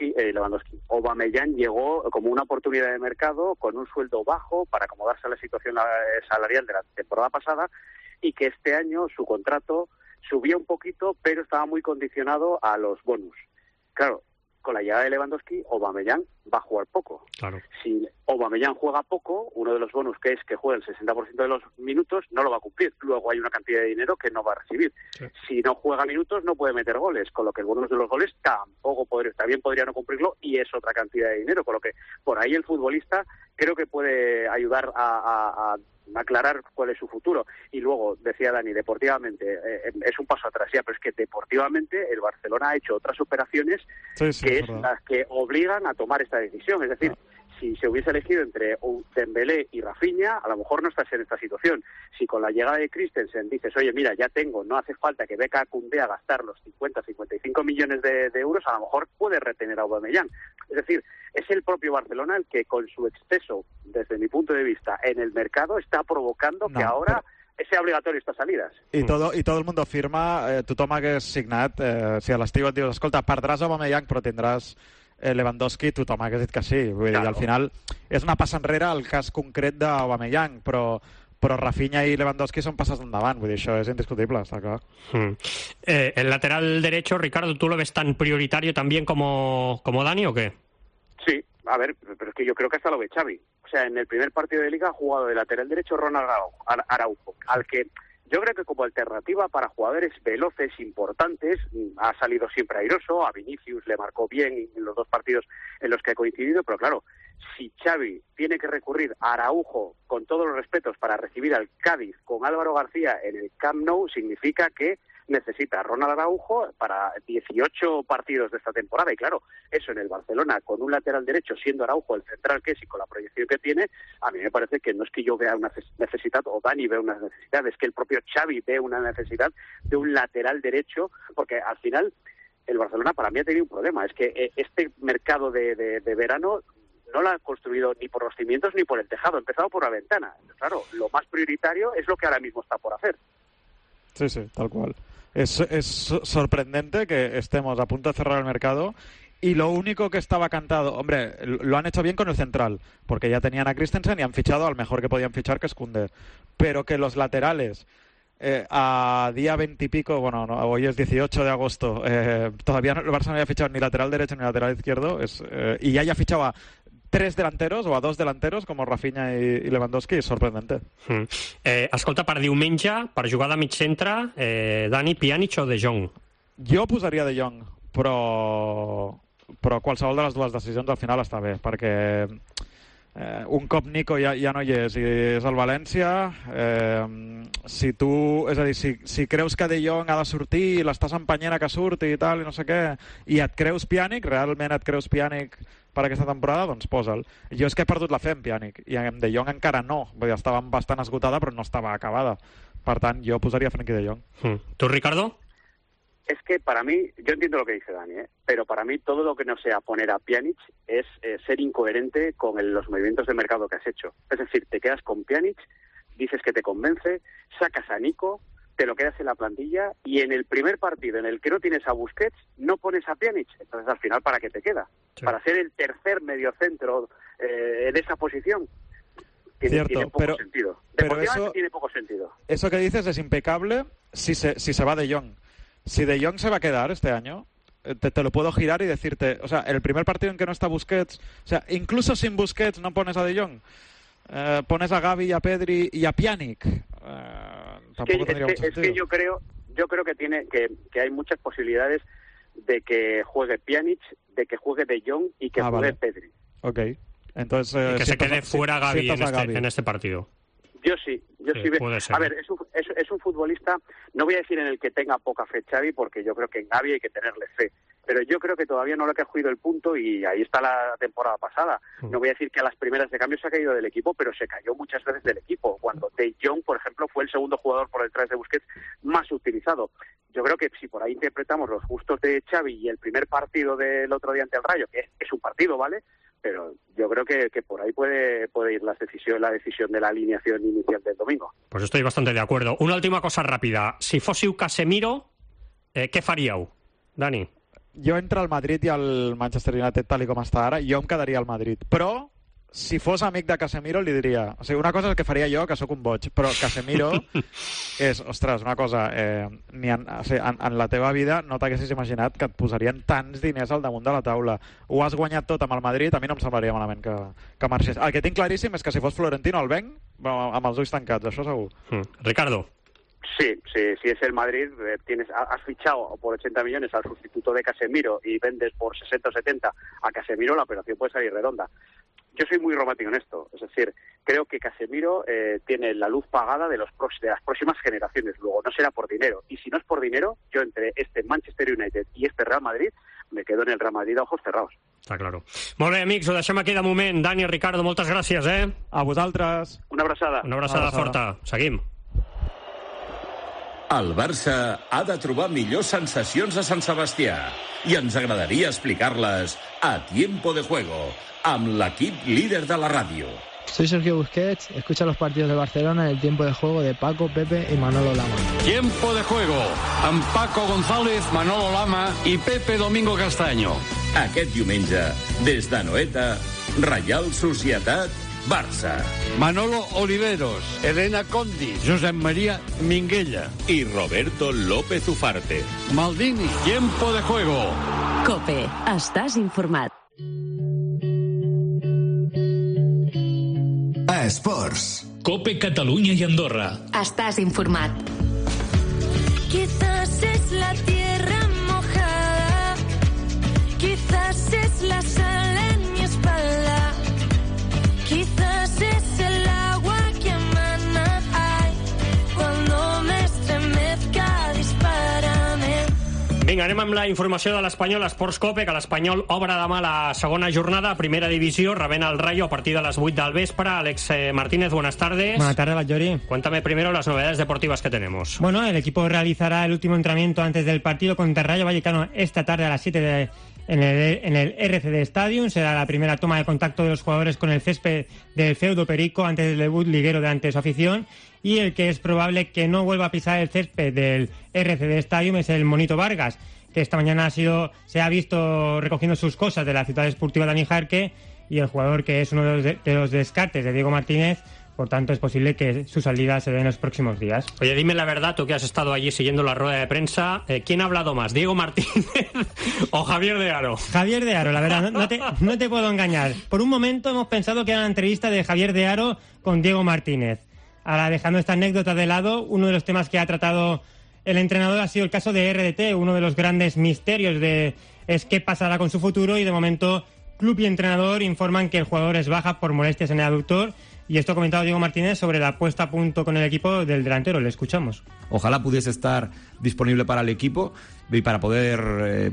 Aubameyang llegó como una oportunidad de mercado con un sueldo bajo para acomodarse a la situación salarial de la temporada pasada, y que este año su contrato subía un poquito, pero estaba muy condicionado a los bonus. Claro, con la llegada de Lewandowski, Aubameyang va a jugar poco. Claro. Si Aubameyang juega poco, uno de los bonus, que es que juegue el 60% de los minutos, no lo va a cumplir. Luego hay una cantidad de dinero que no va a recibir. Sí. Si no juega minutos, no puede meter goles, con lo que el bonus de los goles también podría no cumplirlo, y es otra cantidad de dinero, con lo que por ahí el futbolista creo que puede ayudar a aclarar cuál es su futuro. Y luego, decía Dani, deportivamente es un paso atrás ya, pero es que deportivamente el Barcelona ha hecho otras operaciones que es las que obligan a tomar esta decisión. Es decir, si se hubiese elegido entre Dembélé y Rafinha, a lo mejor no estás en esta situación. Si con la llegada de Christensen dices, oye, mira, ya tengo, no hace falta que venga Koundé a gastar los 50-55 millones de euros, a lo mejor puede retener a Aubameyang. Es decir, es el propio Barcelona el que con su exceso, desde mi punto de vista, en el mercado está provocando que ahora sea obligatorio estas salidas. I tot el mundo firma, tothom hagués signat, si a l'estiu et dius, escolta, perdràs Aubameyang però tindràs Lewandowski, tothom hagués dit que sí. Vull dir, al final és una passa enrere el cas concret d'Aubameyang, però Rafinha y Lewandowski son pasas endavant, vull dir, això és indiscutible, està clar. El lateral derecho, Ricardo, ¿tú lo ves tan prioritario también como Dani o qué? Sí, a ver, pero es que yo creo que hasta lo ve Xavi. O sea, en el primer partido de Liga ha jugado de lateral derecho Ronald Araujo, al que yo creo que como alternativa para jugadores veloces, importantes, ha salido siempre airoso. A Vinicius le marcó bien en los dos partidos en los que ha coincidido, pero claro, si Xavi tiene que recurrir a Araujo, con todos los respetos, para recibir al Cádiz con Álvaro García en el Camp Nou, significa que necesita a Ronald Araujo para 18 partidos de esta temporada. Y claro, eso en el Barcelona, con un lateral derecho, siendo Araujo el central que es y con la proyección que tiene, a mí me parece que no es que yo vea una necesidad o Dani vea una necesidad, es que el propio Xavi ve una necesidad de un lateral derecho, porque al final el Barcelona para mí ha tenido un problema, es que este mercado de verano no lo ha construido ni por los cimientos ni por el tejado, ha empezado por la ventana. Claro, lo más prioritario es lo que ahora mismo está por hacer. Sí, tal cual. Es sorprendente que estemos a punto de cerrar el mercado y lo único que estaba cantado, hombre, lo han hecho bien con el central, porque ya tenían a Christensen y han fichado al mejor que podían fichar, que es Koundé, pero que los laterales a día 20 y pico, bueno, no, hoy es 18 de agosto, todavía el Barça no había fichado ni lateral derecho ni lateral izquierdo, y ya haya fichado a 3 delanteros o a 2 delanteros com Rafinha i Lewandowski, és sorprendente. Escolta, per diumenge, per jugar de mig centre, Dani, Pjanic o De Jong? Jo posaria De Jong, però qualsevol de les dues decisions al final està bé, perquè un cop Nico ja no hi és i és el València, és a dir, si creus que De Jong ha de sortir i l'estàs empenyent a que surti i tal, i no sé què, i et creus Pjanic, realment et creus Pjanic per aquesta temporada, doncs posa'l. Jo és que he perdut la fe en Pjanic, i en De Jong encara no. Vull dir, estava bastant esgotada, però no estava acabada. Per tant, jo posaria Frenkie De Jong. ¿Tú, Ricardo? Es que para mí, yo entiendo lo que dice Dani, pero para mí todo lo que no sea poner a Pjanic es ser incoherente con los movimientos de mercado que has hecho. Es decir, te quedas con Pjanic, dices que te convence, sacas a Nico, te lo quedas en la plantilla y en el primer partido en el que no tienes a Busquets, no pones a Pjanic. Entonces, al final, ¿para qué te queda? Sí. Para ser el tercer mediocentro en esa posición. Tiene poco sentido. Deportivamente tiene poco sentido. Eso que dices es impecable si se va De Jong. Si De Jong se va a quedar este año, te lo puedo girar y decirte, o sea, el primer partido en que no está Busquets, o sea, incluso sin Busquets no pones a De Jong, pones a Gavi y a Pedri y a Pjanic. Tampoco tendría mucho sentido. Es que yo creo que hay muchas posibilidades de que juegue Pjanic, de que juegue De Jong y que juegue Pedri. Ok. Entonces, y que se quede fuera Gavi en este partido. Yo sí. Puede ser. A ver, es un futbolista, no voy a decir en el que tenga poca fe Xavi, porque yo creo que en Gavi hay que tenerle fe. Pero yo creo que todavía no le ha cogido el punto y ahí está la temporada pasada. No voy a decir que a las primeras de cambio se ha caído del equipo, pero se cayó muchas veces del equipo. Cuando De Jong, por ejemplo, fue el segundo jugador por detrás de Busquets más utilizado. Yo creo que si por ahí interpretamos los gustos de Xavi y el primer partido del otro día ante el Rayo, que es un partido, ¿vale?, pero yo creo que por ahí puede ir la decisión de la alineación inicial del domingo. Pues estoy bastante de acuerdo. Una última cosa rápida. Si fóssiu Casemiro, què faríeu, Dani? Jo entre el Madrid i el Manchester United, tal com està ara, jo em quedaria al Madrid. Però, si fos amic de Casemiro, li diria... O sigui, una cosa és que faria jo, que sóc un boig, però Casemiro és, ostres, una cosa... en la teva vida no t'haguessis imaginat que et posarien tants diners al damunt de la taula. Ho has guanyat tot amb el Madrid, a mi no em semblaria malament que marxés. El que tinc claríssim és que si fos Florentino el venc amb els ulls tancats, això segur. Ricardo. Sí, si es el Madrid, has fichado por 80 millones al sustituto de Casemiro y vendes por 60 o 70 a Casemiro, la operación puede salir redonda. Yo soy muy romántico en esto, es decir, creo que Casemiro tiene la luz pagada de las próximas generaciones, luego no será por dinero, y si no es por dinero, yo entre este Manchester United y este Real Madrid me quedo en el Real Madrid a ojos cerrados. Està clar. Molt bé, amics, ho deixem aquí de moment. Dani, Ricardo, moltes gràcies, A vosaltres. Una abraçada. Una abraçada forta. Seguim. El Barça ha de trobar millors sensacions a Sant Sebastià i ens agradaria explicar-les a Tiempo de Juego, amb l'equip líder de la ràdio. Soy Sergio Busquets, escucha los partidos de Barcelona en el Tiempo de Juego de Paco, Pepe y Manolo Lama. Tiempo de Juego, amb Paco González, Manolo Lama i Pepe Domingo Castaño. Aquest diumenge, des de Noeta, Reial Societat, Barça. Manolo Oliveros, Elena Condi, Josep María Minguella i Roberto López Ufarte. Maldini. Tiempo de Juego. COPE. Estàs informat. A Esports. COPE Catalunya i Andorra. Estàs informat. Quizás es la tierra mojada, quizás es la sal en mi espalda, quizás es el agua que emana, ay, cuando me estremezca, dispárame. Vinga, anem amb la informació de l'Espanyol Esports Cope, que l'Espanyol obre demà la segona jornada a Primera Divisió, rebent el Rayo a partir de las 8 del vespre. Alex Martínez, buenas tardes. Buenas tardes, Bajori. Cuéntame primero las novedades deportivas que tenemos. Bueno, el equipo realizará el último entrenamiento antes del partido contra el Rayo Vallecano esta tarde a las 7 en el RCD Stadium. Será la primera toma de contacto de los jugadores con el césped del feudo Perico antes del debut liguero delante de su afición. Y el que es probable que no vuelva a pisar el césped del RCD Stadium es el Monito Vargas, que esta mañana se ha visto recogiendo sus cosas de la ciudad deportiva de Anijarque, y el jugador que es uno de los descartes de Diego Martínez. Por tanto, es posible que su salida se dé en los próximos días. Oye, dime la verdad, tú que has estado allí siguiendo la rueda de prensa, ¿quién ha hablado más, Diego Martínez o Javier de Aro? Javier de Aro, la verdad, no te puedo engañar. Por un momento hemos pensado que era una entrevista de Javier de Aro con Diego Martínez. Ahora, dejando esta anécdota de lado, uno de los temas que ha tratado el entrenador ha sido el caso de RDT. Uno de los grandes misterios es qué pasará con su futuro, y de momento club y entrenador informan que el jugador es baja por molestias en el aductor. Y esto ha comentado Diego Martínez sobre la puesta a punto con el equipo del delantero. Le escuchamos. Ojalá pudiese estar disponible para el equipo y para poder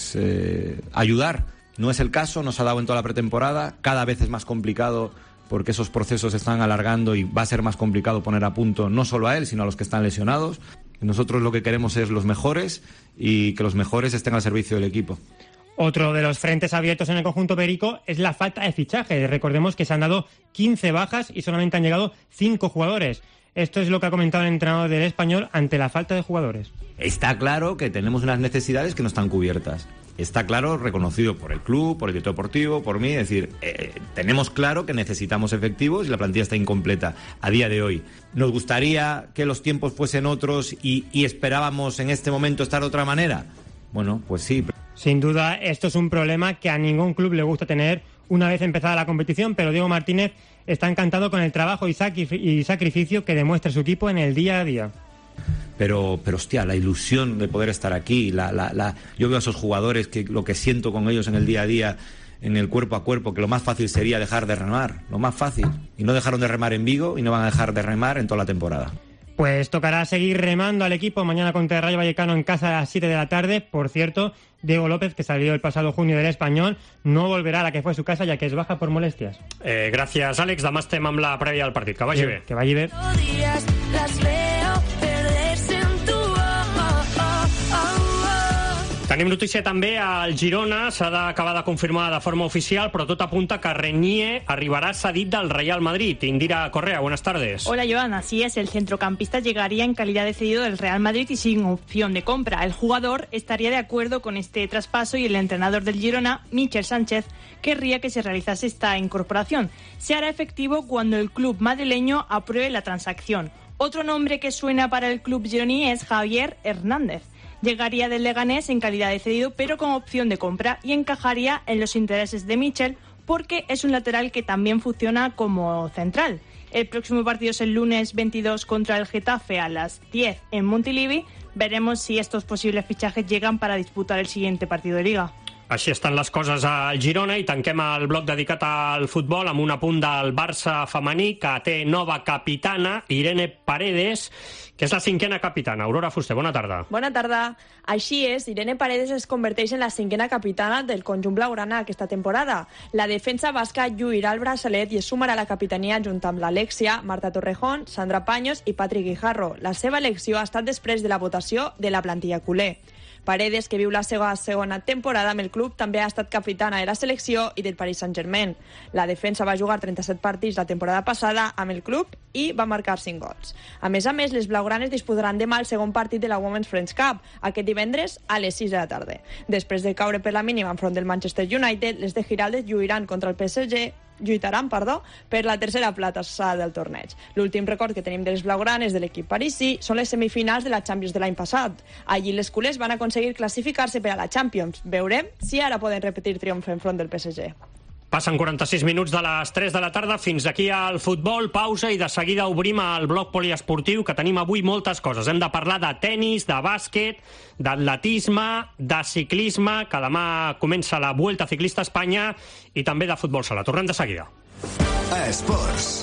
ayudar. No es el caso, no se ha dado en toda la pretemporada. Cada vez es más complicado porque esos procesos se están alargando y va a ser más complicado poner a punto no solo a él, sino a los que están lesionados. Nosotros lo que queremos es los mejores y que los mejores estén al servicio del equipo. Otro de los frentes abiertos en el conjunto perico es la falta de fichaje. Recordemos que se han dado 15 bajas y solamente han llegado 5 jugadores. Esto es lo que ha comentado el entrenador del Español ante la falta de jugadores. Está claro que tenemos unas necesidades que no están cubiertas. Está claro, reconocido por el club, por el director deportivo, por mí. Es decir, tenemos claro que necesitamos efectivos y la plantilla está incompleta a día de hoy. ¿Nos gustaría que los tiempos fuesen otros y esperábamos en este momento estar de otra manera? Bueno, pues sí. Sin duda, esto es un problema que a ningún club le gusta tener una vez empezada la competición, pero Diego Martínez está encantado con el trabajo y sacrificio que demuestra su equipo en el día a día. Pero hostia, la ilusión de poder estar aquí, yo veo a esos jugadores que lo que siento con ellos en el día a día, en el cuerpo a cuerpo, que lo más fácil sería dejar de remar, lo más fácil. Y no dejaron de remar en Vigo y no van a dejar de remar en toda la temporada. Pues tocará seguir remando al equipo mañana contra el Rayo Vallecano en casa a las 7 de la tarde. Por cierto, Diego López, que salió el pasado junio del Español, no volverà a la que fue su casa, ya que es baja por molestias. Gràcies, Àlex. Demà estem amb la prèvia del partit. Que vagi bé. Que vagi bé. Tenim notícia també al Girona, s'ha d'acabar de confirmar de forma oficial, però tot apunta que Renier arribarà cedit del Real Madrid. Indira Correa, buenas tardes. Hola, Joan, así es, el centrocampista llegaría en calidad de cedido del Real Madrid y sin opción de compra. El jugador estaría de acuerdo con este traspaso y el entrenador del Girona, Michel Sánchez, querría que se realizase esta incorporación. Se hará efectivo cuando el club madrileño apruebe la transacción. Otro nombre que suena para el club gironí es Javier Hernández. Llegaría del Leganés en calidad de cedido, pero con opción de compra, y encajaría en los intereses de Michel porque es un lateral que también funciona como central. El próximo partido es el lunes 22 contra el Getafe a las 10 en Montilivi. Veremos si estos posibles fichajes llegan para disputar el siguiente partido de Liga. Així estan les coses al Girona i tanquem el bloc dedicat al futbol amb un apunt del Barça femení que té nova capitana, Irene Paredes, que és la 5ª capitana. Aurora Fuster, bona tarda. Bona tarda. Així és, Irene Paredes es converteix en la 5ª capitana del conjunt blaugrana aquesta temporada. La defensa basca lluirà el braçalet i es sumarà a la capitania junt amb l'Alexia, Marta Torrejón, Sandra Paños i Patrick Guijarro. La seva elecció ha estat després de la votació de la plantilla culer. Paredes, que viu la seva segona temporada amb el club, també ha estat capitana de la selecció i del Paris Saint-Germain. La defensa va jugar 37 partits la temporada passada amb el club i va marcar 5 gols. A més, les blaugranes disputaran demà el segon partit de la Women's French Cup, aquest divendres a les 6 de la tarda. Després de caure per la mínima enfront del Manchester United, les de Giraldez lluitaran per la tercera plaça del torneig. L'últim record que tenim de les blaugranes de l'equip parisí són les semifinals de la Champions de l'any passat. Allí les culers van aconseguir classificar-se per a la Champions. Veurem si ara poden repetir triomf enfront del PSG. Passen 46 minuts de les 3 de la tarda. Fins aquí al futbol, pausa, i de seguida obrim el bloc poliesportiu, que tenim avui moltes coses. Hem de parlar de tennis, de bàsquet, d'atletisme, de ciclisme, que demà comença la Vuelta Ciclista a Espanya, i també de futbol sala. Tornem de seguida. Esports.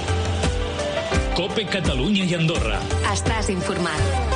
COPE Catalunya i Andorra. Estàs informat.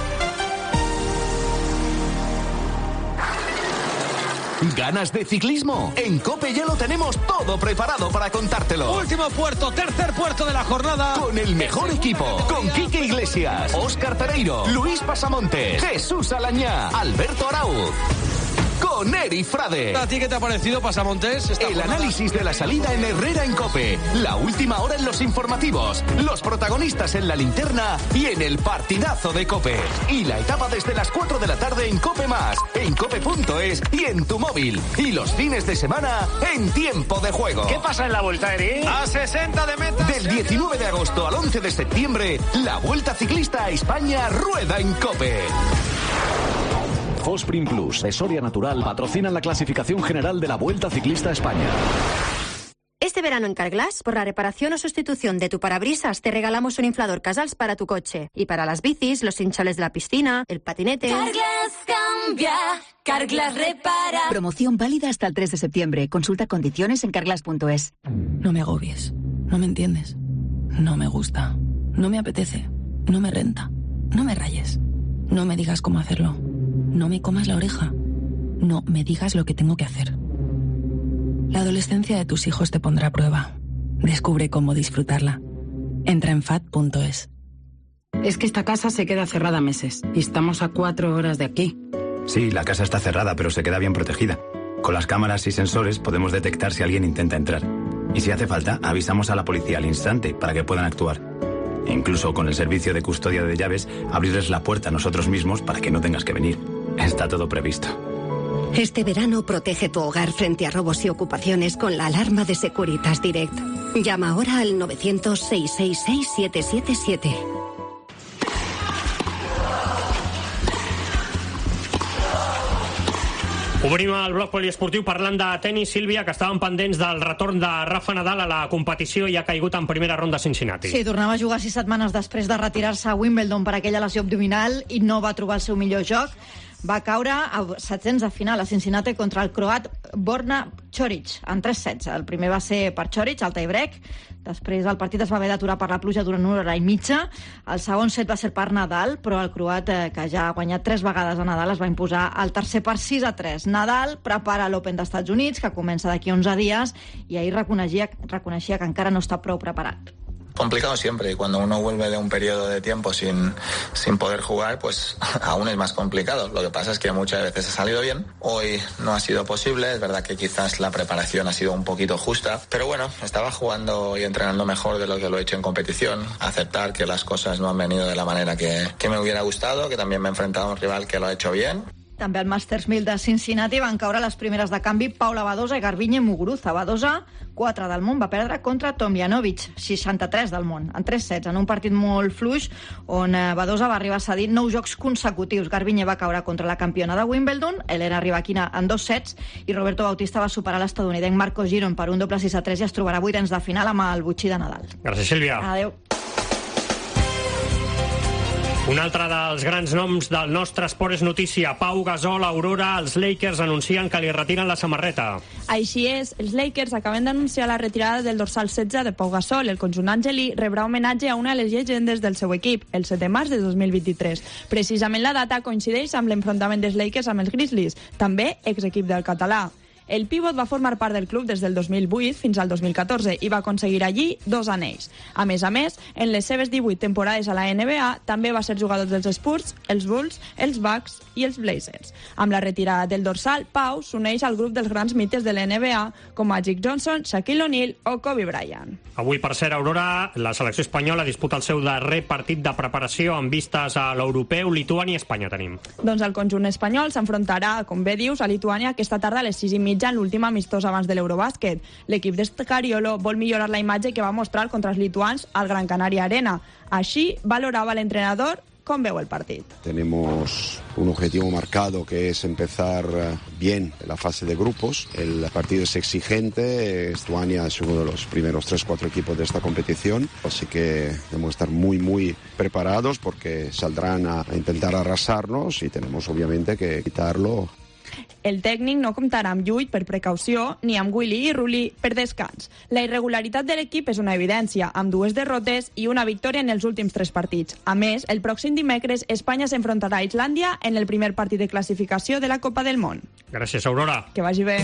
¿Ganas de ciclismo? En COPE ya lo tenemos todo preparado para contártelo. Último puerto, tercer puerto de la jornada. Con el mejor equipo. Con Quique Iglesias, Óscar Pereiro, Luis Pasamontes, Jesús Alañá, Alberto Arauz. Con Eri Frade. ¿A ti qué te ha parecido, Pasamontes? El análisis de la salida en Herrera en COPE. La última hora en los informativos. Los protagonistas en la linterna y en el partidazo de COPE. Y la etapa desde las 4 de la tarde en COPE+, en cope.es y en tu móvil. Y los fines de semana en Tiempo de Juego. ¿Qué pasa en la Vuelta, Eri? A 60 de meta. Del 19 de agosto al 11 de septiembre, la Vuelta Ciclista a España rueda en COPE. Fosprin Plus de Soria Natural patrocinan la clasificación general de la Vuelta Ciclista a España. Este verano en Carglass, por la reparación o sustitución de tu parabrisas, te regalamos un inflador Casals para tu coche. Y para las bicis, los hinchales de la piscina, el patinete... Carglass cambia, Carglass repara. Promoción válida hasta el 3 de septiembre. Consulta condiciones en carglass.es. No me agobies. No me entiendes. No me gusta. No me apetece. No me renta. No me rayes. No me digas cómo hacerlo. No me comas la oreja. No me digas lo que tengo que hacer. La adolescencia de tus hijos te pondrá a prueba. Descubre cómo disfrutarla. Entra en FAD.es. Es que esta casa se queda cerrada meses y estamos a 4 horas de aquí. Sí, la casa está cerrada, pero se queda bien protegida. Con las cámaras y sensores podemos detectar si alguien intenta entrar. Y si hace falta, avisamos a la policía al instante para que puedan actuar. E incluso con el servicio de custodia de llaves, abrirles la puerta nosotros mismos para que no tengas que venir. Está todo previsto. Este verano protege tu hogar frente a robos y ocupaciones con la alarma de Securitas Direct. Llama ahora al 900-666-777. Obrim el bloc poliesportiu parlant de tenis, Sílvia, que estaven pendents del retorn de Rafa Nadal a la competició i ha caigut en primera ronda a Cincinnati. Sí, tornava a jugar 6 setmanes després de retirar-se a Wimbledon per aquella lesió abdominal i no va trobar el seu millor joc. Va caure a 700 de final a Cincinnati contra el croat Borna Coric en 3 sets. El primer va ser per Coric, al tie-break. Després el partit es va haver d'aturar per la pluja durant 1 hora i mitja. El segon set va ser per Nadal, però el croat, que ja ha guanyat 3 vegades a Nadal, es va imposar al tercer per 6-3. Nadal prepara l'Open d'Estats Units, que comença d'aquí 11 dies, i ahir reconeixia que encara no està prou preparat. Complicado siempre, y cuando uno vuelve de un periodo de tiempo sin poder jugar, pues aún es más complicado. Lo que pasa es que muchas veces ha salido bien, hoy no ha sido posible, es verdad que quizás la preparación ha sido un poquito justa, pero bueno, estaba jugando y entrenando mejor de lo que lo he hecho en competición, aceptar que las cosas no han venido de la manera que me hubiera gustado, que también me he enfrentado a un rival que lo ha hecho bien. També al Masters 1000 de Cincinnati van caure les primeres de canvi Paula Badosa i Garbiñe Muguruza. Badosa, 4 del món, va perdre contra Tomljanovic, 63 del món, en 3 sets, en un partit molt fluix, on Badosa va arribar a cedir 9 jocs consecutius. Garbiñe va caure contra la campiona de Wimbledon, Elena Rybakina, en 2 sets, i Roberto Bautista va superar l'estadounidenc Marco Giron per un doble 6-3 i es trobarà 8 de final amb el butxí de Nadal. Gràcies, Sílvia. Adéu. Un altre dels grans noms del nostre esport és notícia. Pau Gasol, Aurora, els Lakers anuncien que li retiren la samarreta. Així és, els Lakers acaben d'anunciar la retirada del dorsal 16 de Pau Gasol. El conjunt angelí rebrà homenatge a una de les llegendes del seu equip, el 7 de març de 2023. Precisament la data coincideix amb l'enfrontament dels Lakers amb els Grizzlies, també exequip del català. El pívot va formar part del club des del 2008 fins al 2014 i va aconseguir allí 2 anells. A més, en les seves 18 temporades a la NBA també va ser jugador dels Spurs, els Bulls, els Bucks i els Blazers. Amb la retirada del dorsal, Pau s'uneix al grup dels grans mites de la NBA com Magic Johnson, Shaquille O'Neal o Kobe Bryant. Avui, per cert, Aurora, la selecció espanyola disputa el seu darrer partit de preparació amb vistes a l'europeu. Lituània i Espanya tenim. Doncs el conjunt espanyol s'enfrontarà, com bé dius, a Lituània aquesta tarda a les 6:30 en l'últim amistós abans de l'Eurobàsquet. L'equip d'Escariolo vol millorar la imatge que va mostrar contra els lituans al Gran Canaria Arena. Així valorava l'entrenador com veu el partit. Tenemos un objetivo marcado que es empezar bien la fase de grupos. El partido es exigente. Lituania es uno de los primeros 3-4 equipos de esta competición. Así que debemos estar muy preparados porque saldrán a intentar arrasarnos y tenemos obviamente que quitarlo. El tècnic no comptarà amb Llull per precaució ni amb Willy i Rulli per descans. La irregularitat de l'equip és una evidència, amb 2 derrotes i una victòria en els últims 3 partits. A més, el pròxim dimecres Espanya s'enfrontarà a Islàndia en el primer partit de classificació de la Copa del Món. Gràcies, Aurora. Que vagi bé.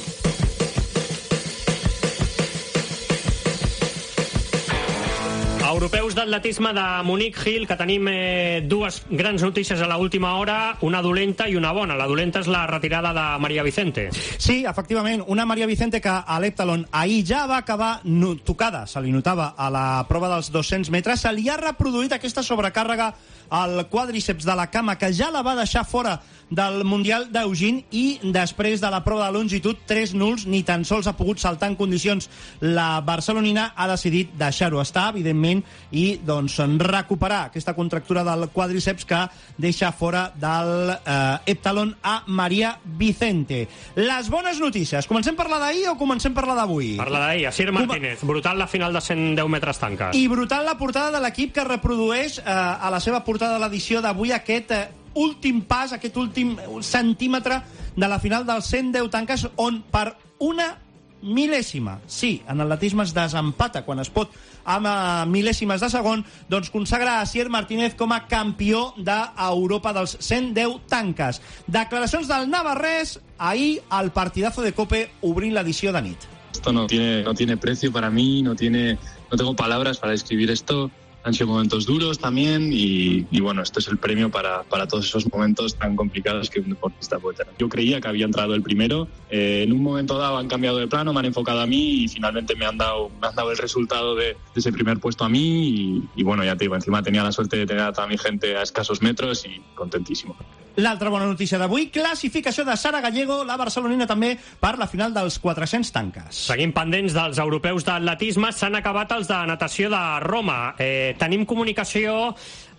Europeus d'atletisme de Munic Hill, que tenim 2 grans notícies a l'última hora, una dolenta i una bona. La dolenta és la retirada de Maria Vicente. Sí, efectivament, una Maria Vicente que a l'heptalon ahir ja va acabar tocada, se li notava a la prova dels 200 metres, se li ha reproduït aquesta sobrecàrrega al quàdriceps de la cama que ja la va deixar fora del Mundial d'Eugene, i després de la prova de longitud 3 nuls, ni tan sols ha pogut saltar en condicions. La barcelonina ha decidit deixar-ho estar, evidentment, i doncs recuperar aquesta contractura del quàdriceps que deixa fora del heptalon a Maria Vicente. Les bones notícies. Comencem per la d'ahir o comencem per la d'avui? Per la d'ahir, Asier Martínez. Brutal la final de 110 metres tanques. I brutal la portada de l'equip que reprodueix a la seva portada de l'edició d'avui aquest últim pas, aquest últim centímetre de la final dels 110 tanques, on per una mil·lèsima, sí, en atletisme es desempata quan es pot amb mil·lèsimes de segon, doncs consagra a Asier Martínez com a campió d'Europa dels 110 tanques. Declaracions del navarrès ahir al partidazo de Cope obrint l'edició de nit. Esto no tiene precio para mí, no tengo palabras para describir esto. Han sido momentos duros también y bueno, esto es el premio para todos esos momentos tan complicados que un deportista puede tener. Yo creía que había entrado el primero, en un momento dado han cambiado de plano, me han enfocado a mí y finalmente me han dado el resultado de ese primer puesto a mí y bueno, ya te digo, encima tenía la suerte de tener a toda mi gente a escasos metros y contentísimo. L'altra bona notícia d'avui, classificació de Sara Gallego, la barcelonina també, per la final dels 400 tanques. Seguim pendents dels europeus d'atletisme, s'han acabat els de natació de Roma. Tenim comunicació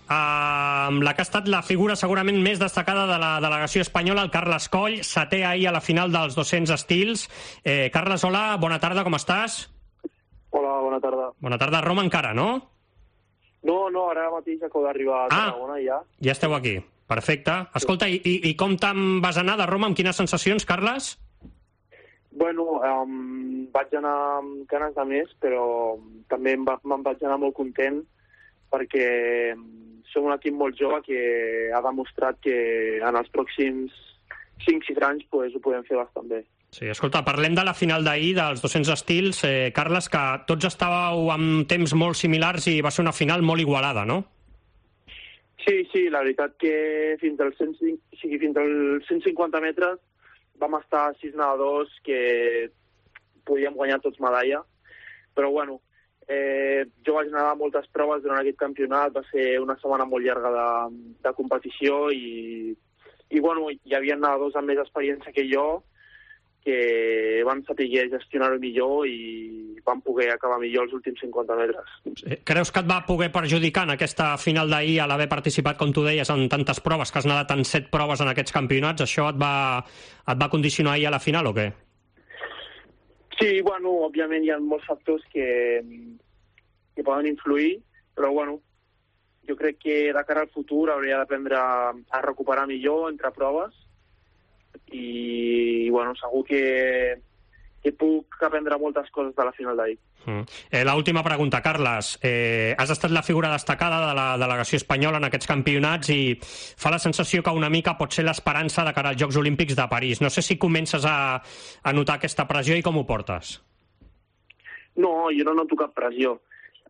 amb la que ha estat la figura segurament més destacada de la delegació espanyola, el Carles Coll, setè ahir a la final dels 200 estils. Carles, hola, bona tarda, com estàs? Hola, bona tarda. Bona tarda. Roma encara, no? No, ara mateix acabo d'arribar a Tarragona ja. Ja esteu aquí. Perfecte. Escolta, i com te'n vas anar de Roma? Amb quines sensacions, Carles? Bueno, vaig anar amb ganes de més, però també me'n vaig anar molt content perquè som un equip molt jove que ha demostrat que en els pròxims 5-6 anys ho podem fer bastant bé. Sí, escolta, parlem de la final d'ahir, dels 200 estils. Carles, que tots estàveu amb temps molt similars i va ser una final molt igualada, no? Sí, la veritat que fins als 150 metres vam estar 6 nedadors que podíem guanyar tots medalla, però bueno, jo vaig nedar moltes proves durant aquest campionat, va ser una setmana molt llarga de competició i bueno, hi havia nedadors amb més experiència que jo que van saber gestionar-ho millor i van poder acabar millor els últims 50 metres. Sí. Creus que et va poder perjudicar en aquesta final d'ahir a l'haver participat, com tu deies, en tantes proves, que has nedat en 7 proves en aquests campionats? Això et va condicionar ahir a la final o què? Sí, bueno, òbviament hi ha molts factors que poden influir, però bueno, jo crec que de cara al futur hauria d'aprendre a recuperar millor entre proves i bueno, segur que puc aprendre moltes coses de la final d'ahir. L'última pregunta, Carles. Has estat la figura destacada de la delegació espanyola en aquests campionats i fa la sensació que una mica pot ser l'esperança de cara als Jocs Olímpics de París. No sé si comences a notar aquesta pressió i com ho portes. No, jo no noto cap pressió.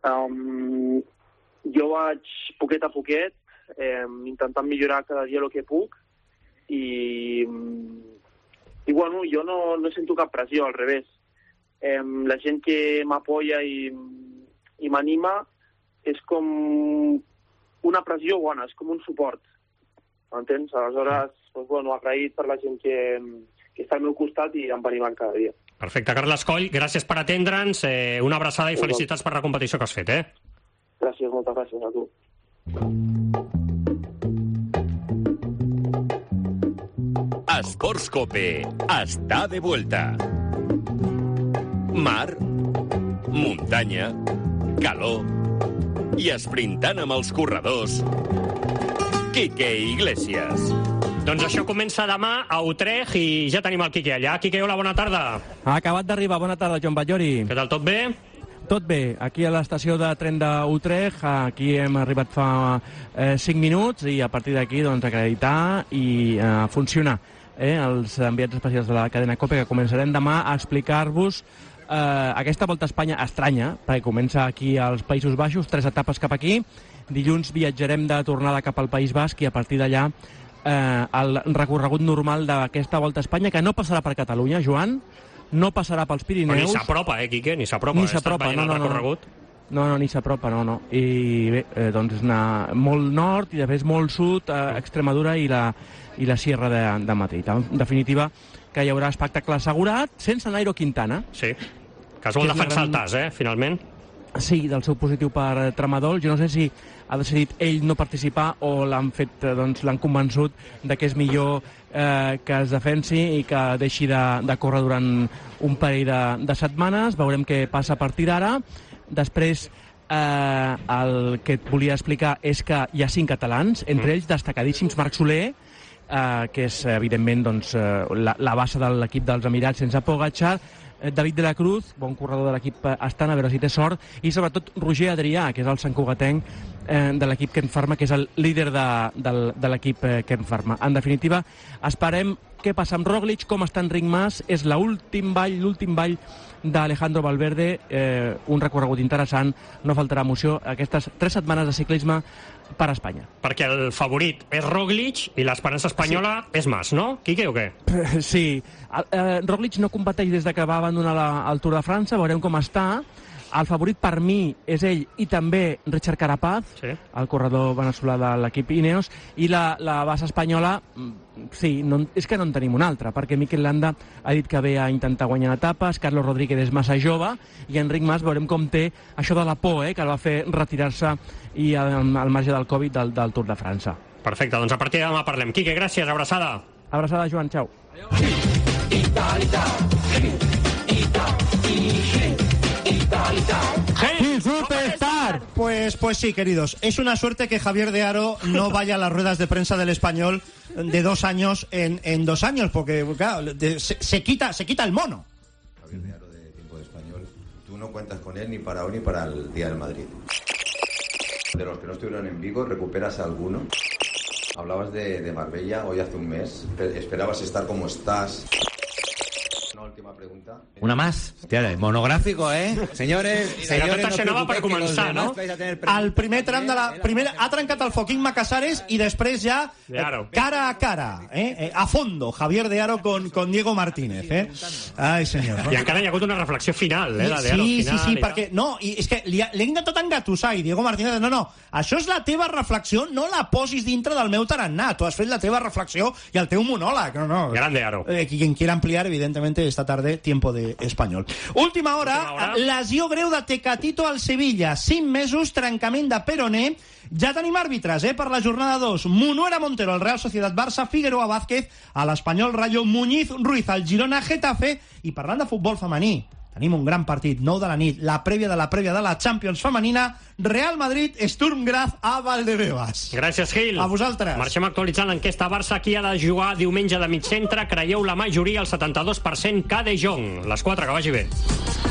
Jo vaig poquet a poquet, intentant millorar cada dia el que puc i bueno, jo no sento cap pressió, al revés. La gent que m'apoya i m'anima és com una pressió bona, és com un suport, m'entens? Aleshores, doncs, bueno, agraït per la gent que està al meu costat i em va animant cada dia. Perfecte, Carles Coll, gràcies per atendre'ns, una abraçada i felicitats per la competició que has fet, Gràcies, moltes gràcies a tu. Esports Cope està de vuelta. Mar, muntanya, calor i esprintant amb els corredors, Quique Iglesias. Doncs això comença demà a Utrecht i ja tenim el Quique allà. Quique, hola, bona tarda. Ha acabat d'arribar, bona tarda, Joan Batllori. Què tal, tot bé? Tot bé, aquí a l'estació de tren d'Utrecht, aquí hem arribat fa 5 minuts i a partir d'aquí doncs acreditar i funcionar els enviats especials de la cadena COPE, que començarem demà a explicar-vos aquesta Volta a Espanya estranya, perquè comença aquí als Països Baixos, 3 etapes cap aquí. Dilluns viatjarem de tornada cap al País Basc i a partir d'allà el recorregut normal d'aquesta Volta a Espanya, que no passarà per Catalunya, Joan, no passarà pels Pirineus. Però ni s'apropa, Quique, ni s'apropa. Ni s'apropa, no, ni s'apropa, no. I bé, doncs anar molt nord i després molt sud, Extremadura i la Sierra de Madrid. En definitiva, que hi haurà espectacle assegurat, sense Nairo Quintana. Sí, que es vol defensar el TAS, finalment. Sí, del seu positiu per tramadol. Jo no sé si ha decidit ell no participar o l'han convençut que és millor que es defensi i que deixi de córrer durant un parell de setmanes. Veurem què passa a partir d'ara. Després, el que et volia explicar és que hi ha 5 catalans, entre ells destacadíssims Marc Soler, que és, evidentment, la base de l'equip dels Emirats sense Pogačar, David de la Cruz, bon corredor de l'equip Astana, a veure si té sort, i sobretot Roger Adrià, que és el santcugatenc de l'equip Ken Pharma, que és el líder de l'equip Ken Pharma. En definitiva, esperem què passa amb Roglic, com està Enric Mas, és l'últim ball d'Alejandro Valverde, un recorregut interessant, no faltarà emoció aquestes 3 setmanes de ciclisme per a Espanya. Perquè el favorit és Roglic i l'esperança espanyola és Mas, no, Quique, o què? Sí. Roglic no competeix des que va abandonar el Tour de França, veurem com està. El favorit per mi és ell i també Richard Carapaz, el corredor veneçolà de l'equip Ineos, i la base espanyola, sí, és que no en tenim un altre, perquè Mikel Landa ha dit que ve a intentar guanyar etapes, Carlos Rodríguez és massa jove, i Enric Mas veurem com té això de la por, que el va fer retirar-se i al marge del Covid del Tour de França. Perfecte, doncs a partir de demà parlem. Quique, gràcies, abraçada. Abraçada, Joan, xau. ¡Hey, Superstar! Pues sí, queridos. Es una suerte que Javier de Haro no vaya a las ruedas de prensa del Español de 2 años en 2 años, porque claro, se quita el mono. Javier de Haro de Tiempo de Español, tú no cuentas con él ni para hoy ni para el Día del Madrid. De los que no estuvieron en Vigo, ¿recuperas a alguno? Hablabas de Marbella hoy hace un mes. ¿Esperabas estar como estás? Una última pregunta. Una más. Hòstia, monográfico, Senyores, no se anava per començar, no? Al primer tram de la primera ha trencat el Joaquín Macasares i després ja cara a cara, a fondo, Javier de Haro con Diego Martínez, Ai, senyor. I encara hi ha hagut una reflexió final, la de Haro final. Sí, perquè, no, i és que l'he intentat engatussar i Diego Martínez, no, això és la teva reflexió, no la posis dintre del meu tarannà, tu has fet la teva reflexió i el teu monòleg, no. Grande Haro. Quien quiera ampliar, evidentemente, esta tarde, Tiempo de Español. Última hora, lesió greu de Tecatito al Sevilla, 5 mesos, trencament de peroné. Ja tenim àrbitres, per la jornada 2. Munuera Montero, al Real Sociedad Barça, Figueroa Vázquez, a l'Espanyol Rayo, Muñiz Ruiz, al Girona Getafe, i parlant de futbol femení, tenim un gran partit, 9 de la nit, la prèvia de la Champions femenina, Real Madrid, Sturm Graz a Valdebebas. Gràcies, Gil. A vosaltres. Marxem actualitzant l'enquesta Barça. Qui ha de jugar diumenge de mig centre? Creieu la majoria, el 72%, que De Jong. Les 4, que vagi bé.